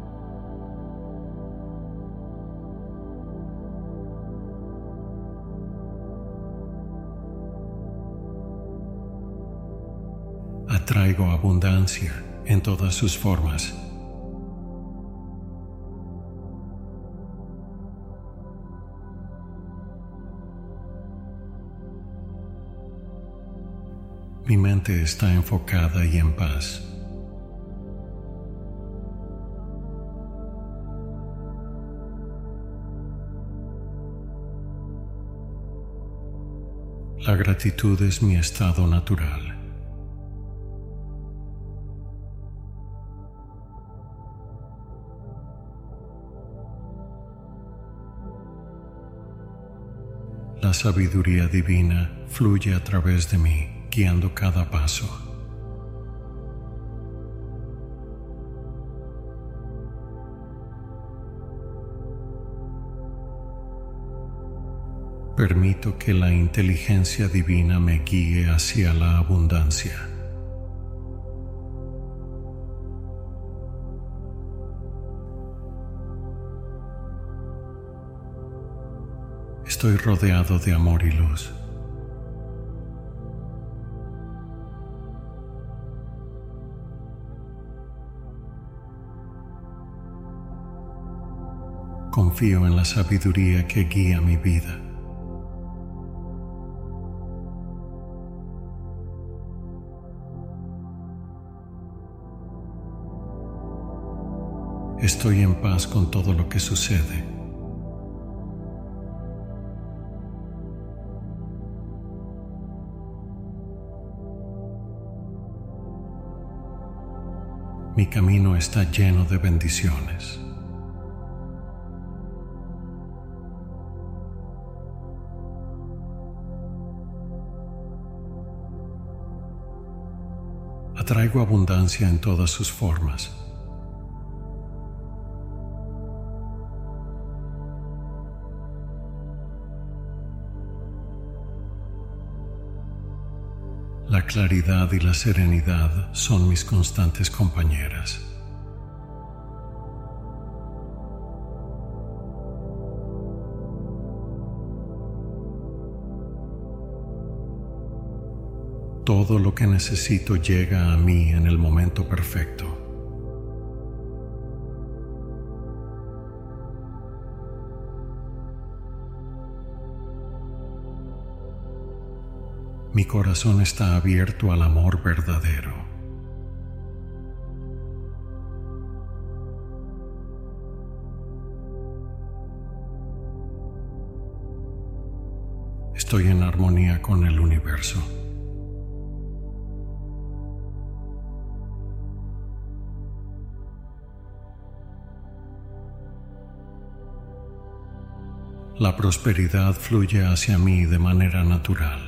Atraigo abundancia en todas sus formas. Mi mente está enfocada y en paz. La gratitud es mi estado natural. La sabiduría divina fluye a través de mí, guiando cada paso. Permito que la inteligencia divina me guíe hacia la abundancia. Estoy rodeado de amor y luz. Confío en la sabiduría que guía mi vida. Estoy en paz con todo lo que sucede. Mi camino está lleno de bendiciones. Atraigo abundancia en todas sus formas. La claridad y la serenidad son mis constantes compañeras. Todo lo que necesito llega a mí en el momento perfecto. Mi corazón está abierto al amor verdadero. Estoy en armonía con el universo. La prosperidad fluye hacia mí de manera natural.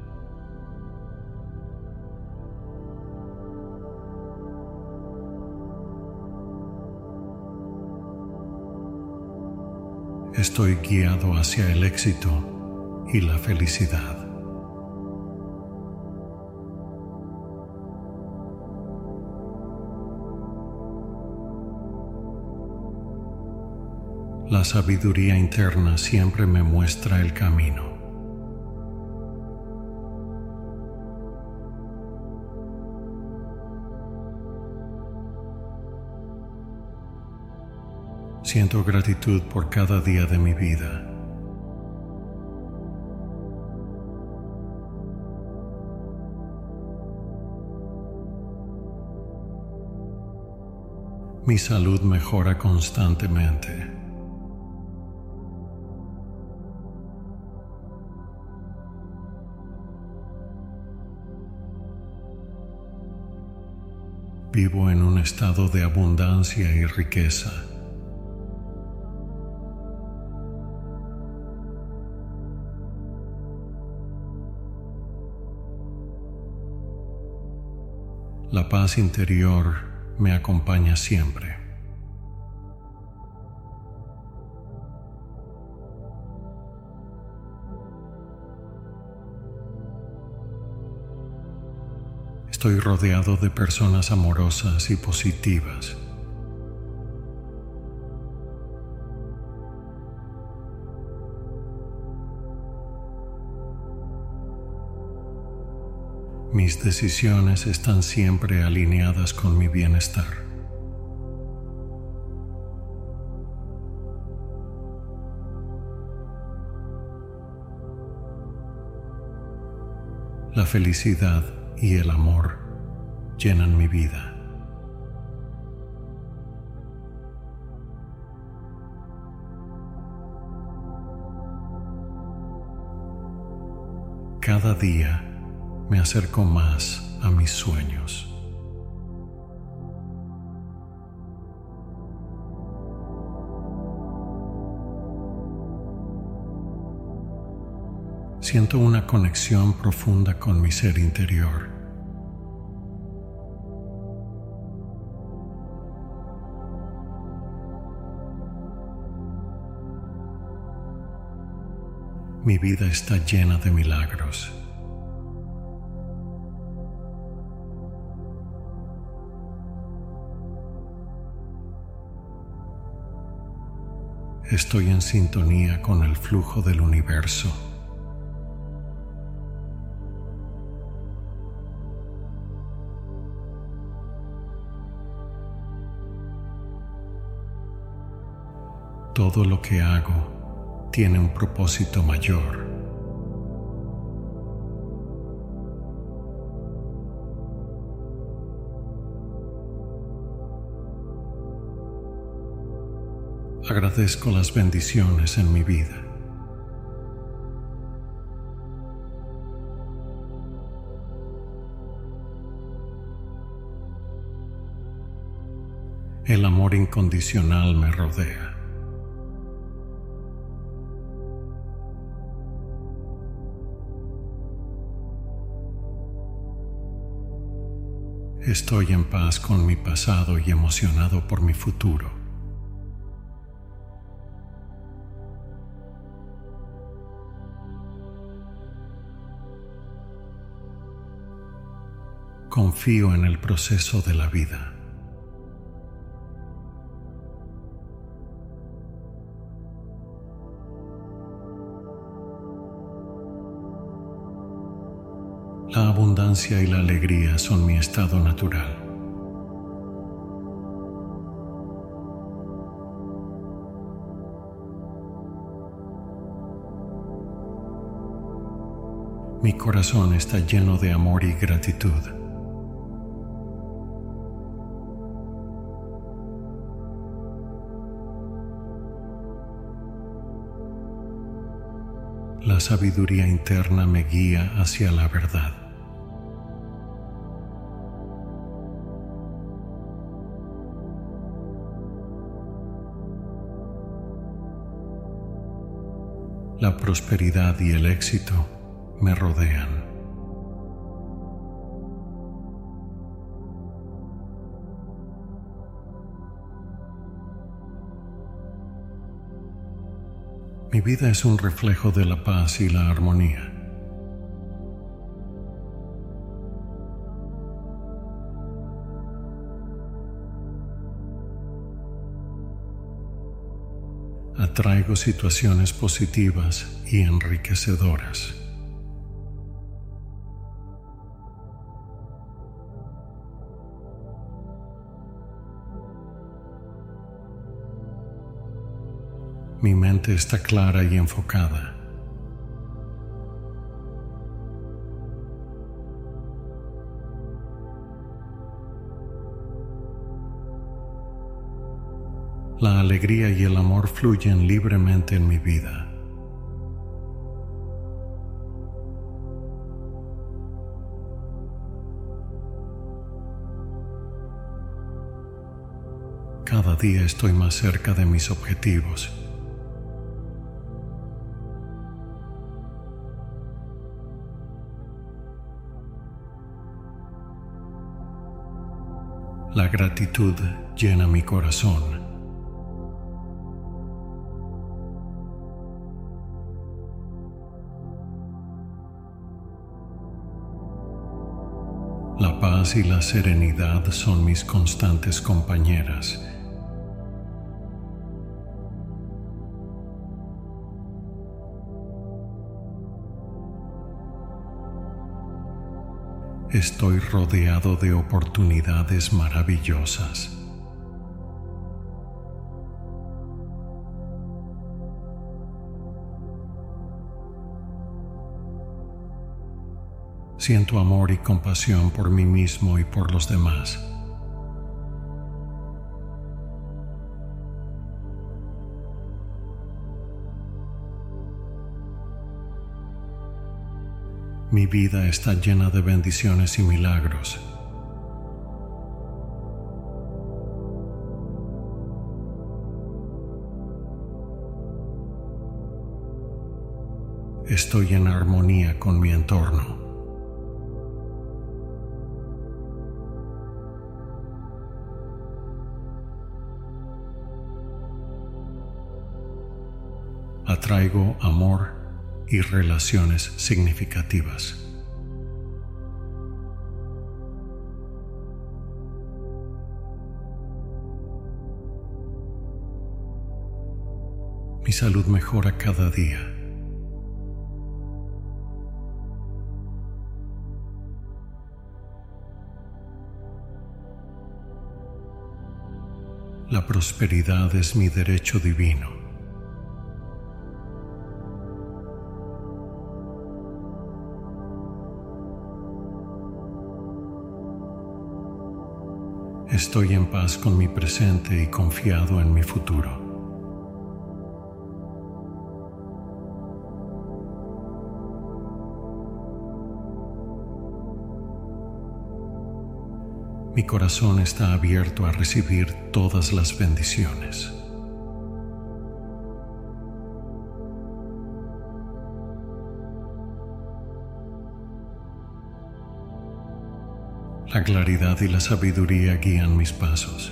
Estoy guiado hacia el éxito y la felicidad. La sabiduría interna siempre me muestra el camino. Siento gratitud por cada día de mi vida. Mi salud mejora constantemente. Vivo en un estado de abundancia y riqueza. La paz interior me acompaña siempre. Estoy rodeado de personas amorosas y positivas. Mis decisiones están siempre alineadas con mi bienestar. La felicidad y el amor llenan mi vida. Cada día me acerco más a mis sueños. Siento una conexión profunda con mi ser interior. Mi vida está llena de milagros. Estoy en sintonía con el flujo del universo. Todo lo que hago tiene un propósito mayor. Agradezco las bendiciones en mi vida. El amor incondicional me rodea. Estoy en paz con mi pasado y emocionado por mi futuro. Confío en el proceso de la vida. La abundancia y la alegría son mi estado natural. Mi corazón está lleno de amor y gratitud. La sabiduría interna me guía hacia la verdad. La prosperidad y el éxito me rodean. Mi vida es un reflejo de la paz y la armonía. Atraigo situaciones positivas y enriquecedoras. Mi mente está clara y enfocada. La alegría y el amor fluyen libremente en mi vida. Cada día estoy más cerca de mis objetivos. La gratitud llena mi corazón. La paz y la serenidad son mis constantes compañeras. Estoy rodeado de oportunidades maravillosas. Siento amor y compasión por mí mismo y por los demás. Mi vida está llena de bendiciones y milagros. estoy en armonía con mi entorno. Atraigo amor y relaciones significativas. Mi salud mejora cada día. La prosperidad es mi derecho divino. Estoy en paz con mi presente y confiado en mi futuro. Mi corazón está abierto a recibir todas las bendiciones. La claridad y la sabiduría guían mis pasos.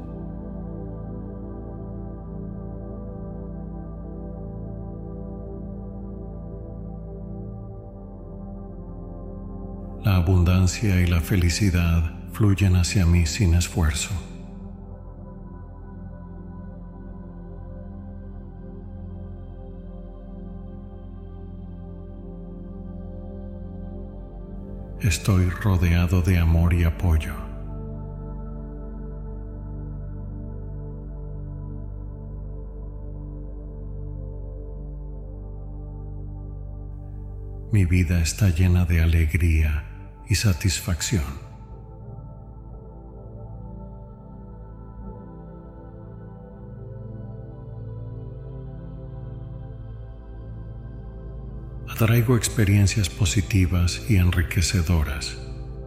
La abundancia y la felicidad fluyen hacia mí sin esfuerzo. Estoy rodeado de amor y apoyo. Mi vida está llena de alegría y satisfacción. Atraigo experiencias positivas y enriquecedoras.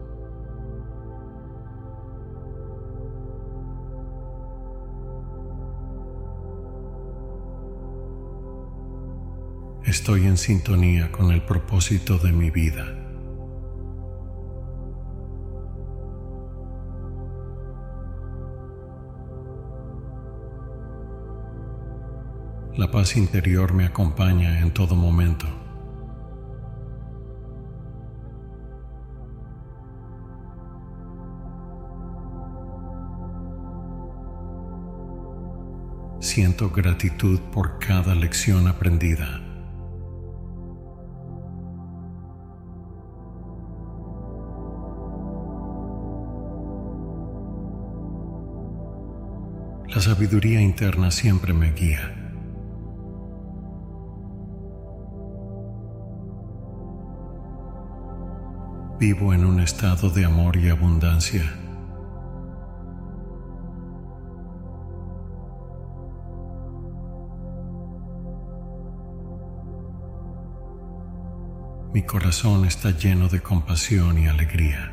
Estoy en sintonía con el propósito de mi vida. La paz interior me acompaña en todo momento. Siento gratitud por cada lección aprendida. La sabiduría interna siempre me guía. Vivo en un estado de amor y abundancia. Mi corazón está lleno de compasión y alegría.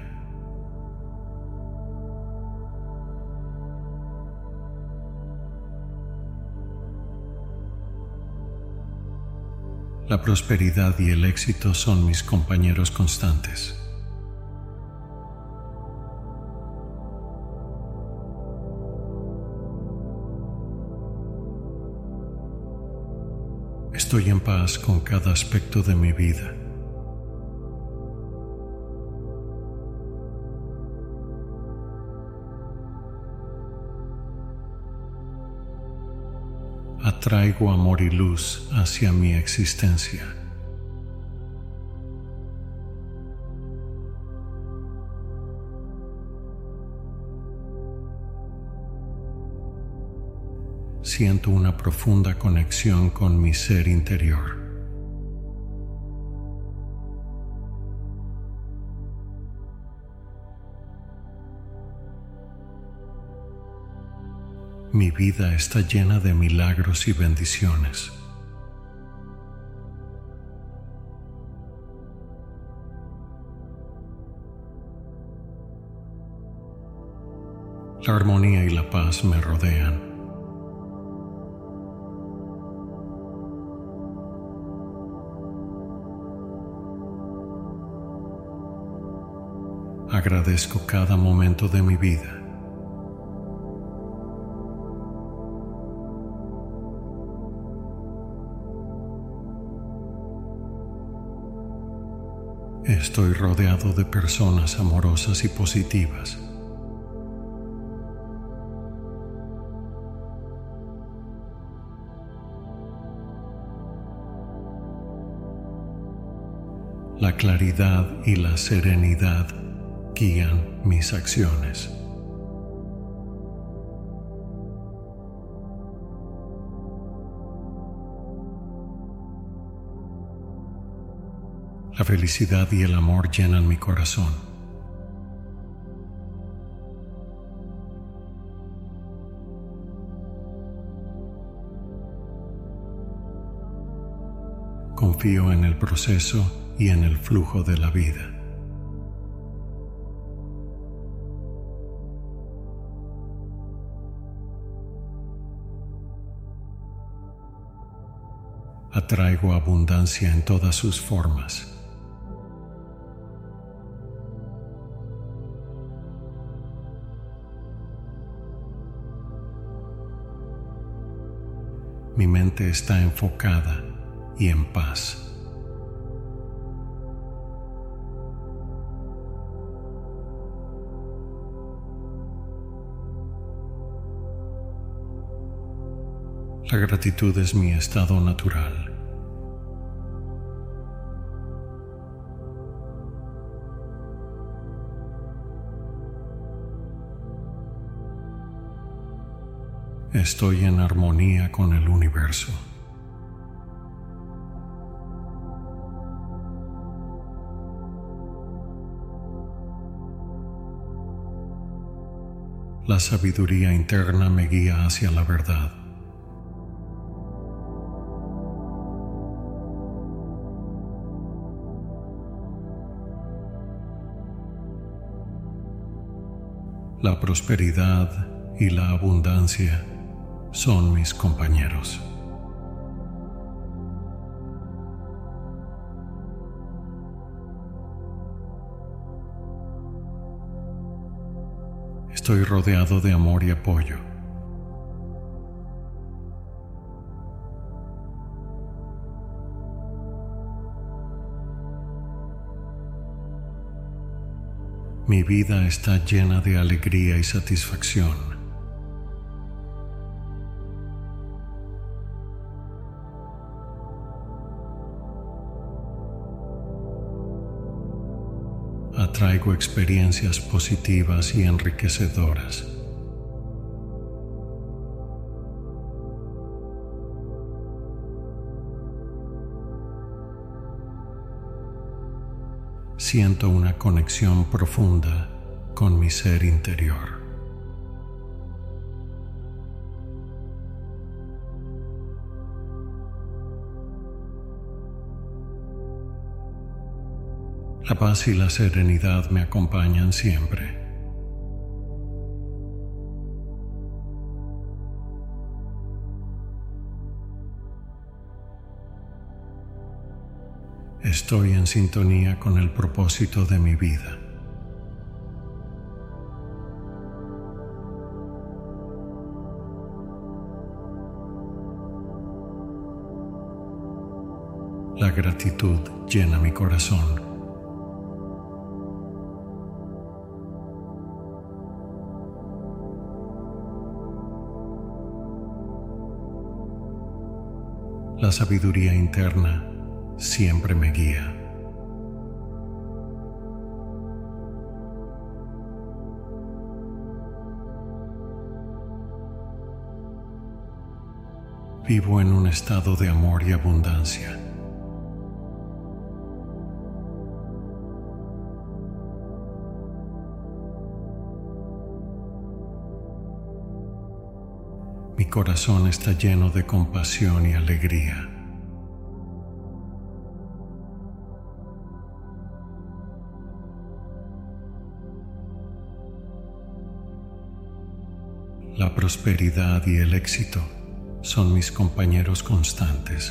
La prosperidad y el éxito son mis compañeros constantes. Estoy en paz con cada aspecto de mi vida. Atraigo amor y luz hacia mi existencia. Siento una profunda conexión con mi ser interior. Mi vida está llena de milagros y bendiciones. La armonía y la paz me rodean. Agradezco cada momento de mi vida. Estoy rodeado de personas amorosas y positivas. La claridad y la serenidad guían mis acciones. La felicidad y el amor llenan mi corazón. Confío en el proceso y en el flujo de la vida. Atraigo abundancia en todas sus formas. Mi mente está enfocada y en paz. La gratitud es mi estado natural. Estoy en armonía con el universo. La sabiduría interna me guía hacia la verdad. La prosperidad y la abundancia son mis compañeros. Estoy rodeado de amor y apoyo. Mi vida está llena de alegría y satisfacción. Atraigo experiencias positivas y enriquecedoras. Siento una conexión profunda con mi ser interior. La paz y la serenidad me acompañan siempre. Estoy en sintonía con el propósito de mi vida. La gratitud llena mi corazón. La sabiduría interna siempre me guía. Vivo en un estado de amor y abundancia. Mi corazón está lleno de compasión y alegría. La prosperidad y el éxito son mis compañeros constantes.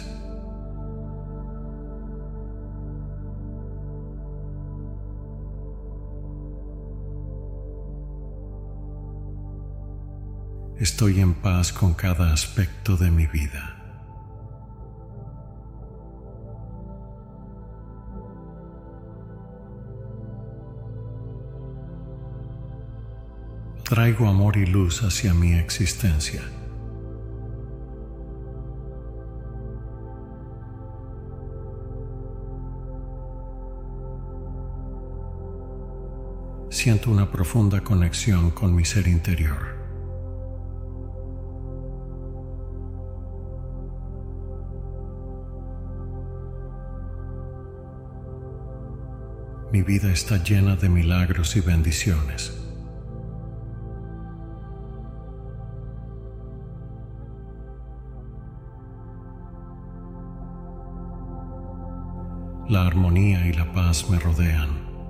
Estoy en paz con cada aspecto de mi vida. Traigo amor y luz hacia mi existencia. Siento una profunda conexión con mi ser interior. Mi vida está llena de milagros y bendiciones. La armonía y la paz me rodean.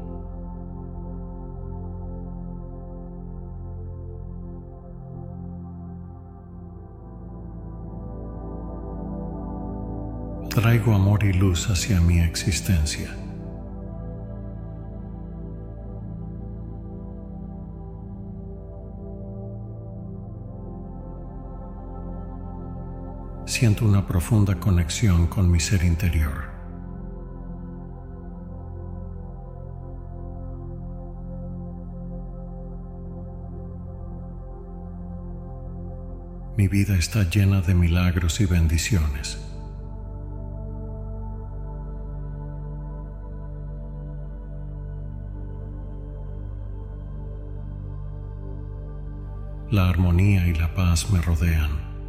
Traigo amor y luz hacia mi existencia. Siento una profunda conexión con mi ser interior. Mi vida está llena de milagros y bendiciones. La armonía y la paz me rodean.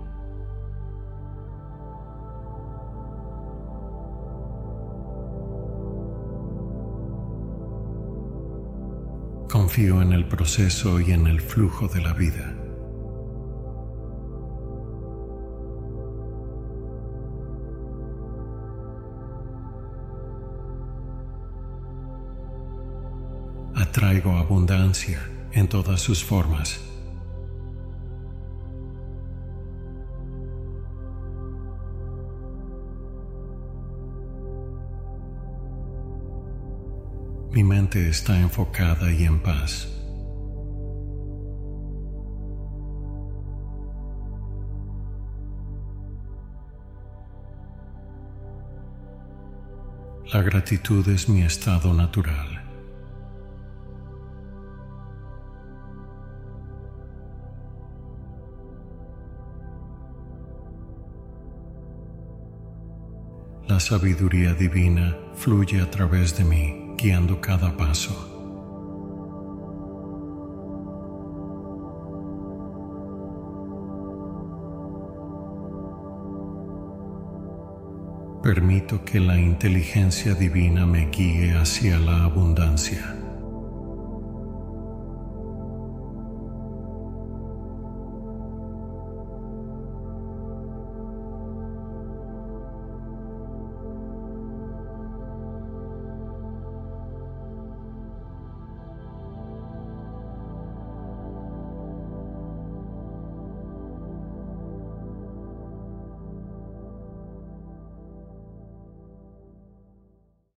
Confío en el proceso y en el flujo de la vida. Atraigo abundancia en todas sus formas. Mi mente está enfocada y en paz. La gratitud es mi estado natural. La sabiduría divina fluye a través de mí, guiando cada paso. Permito que la inteligencia divina me guíe hacia la abundancia.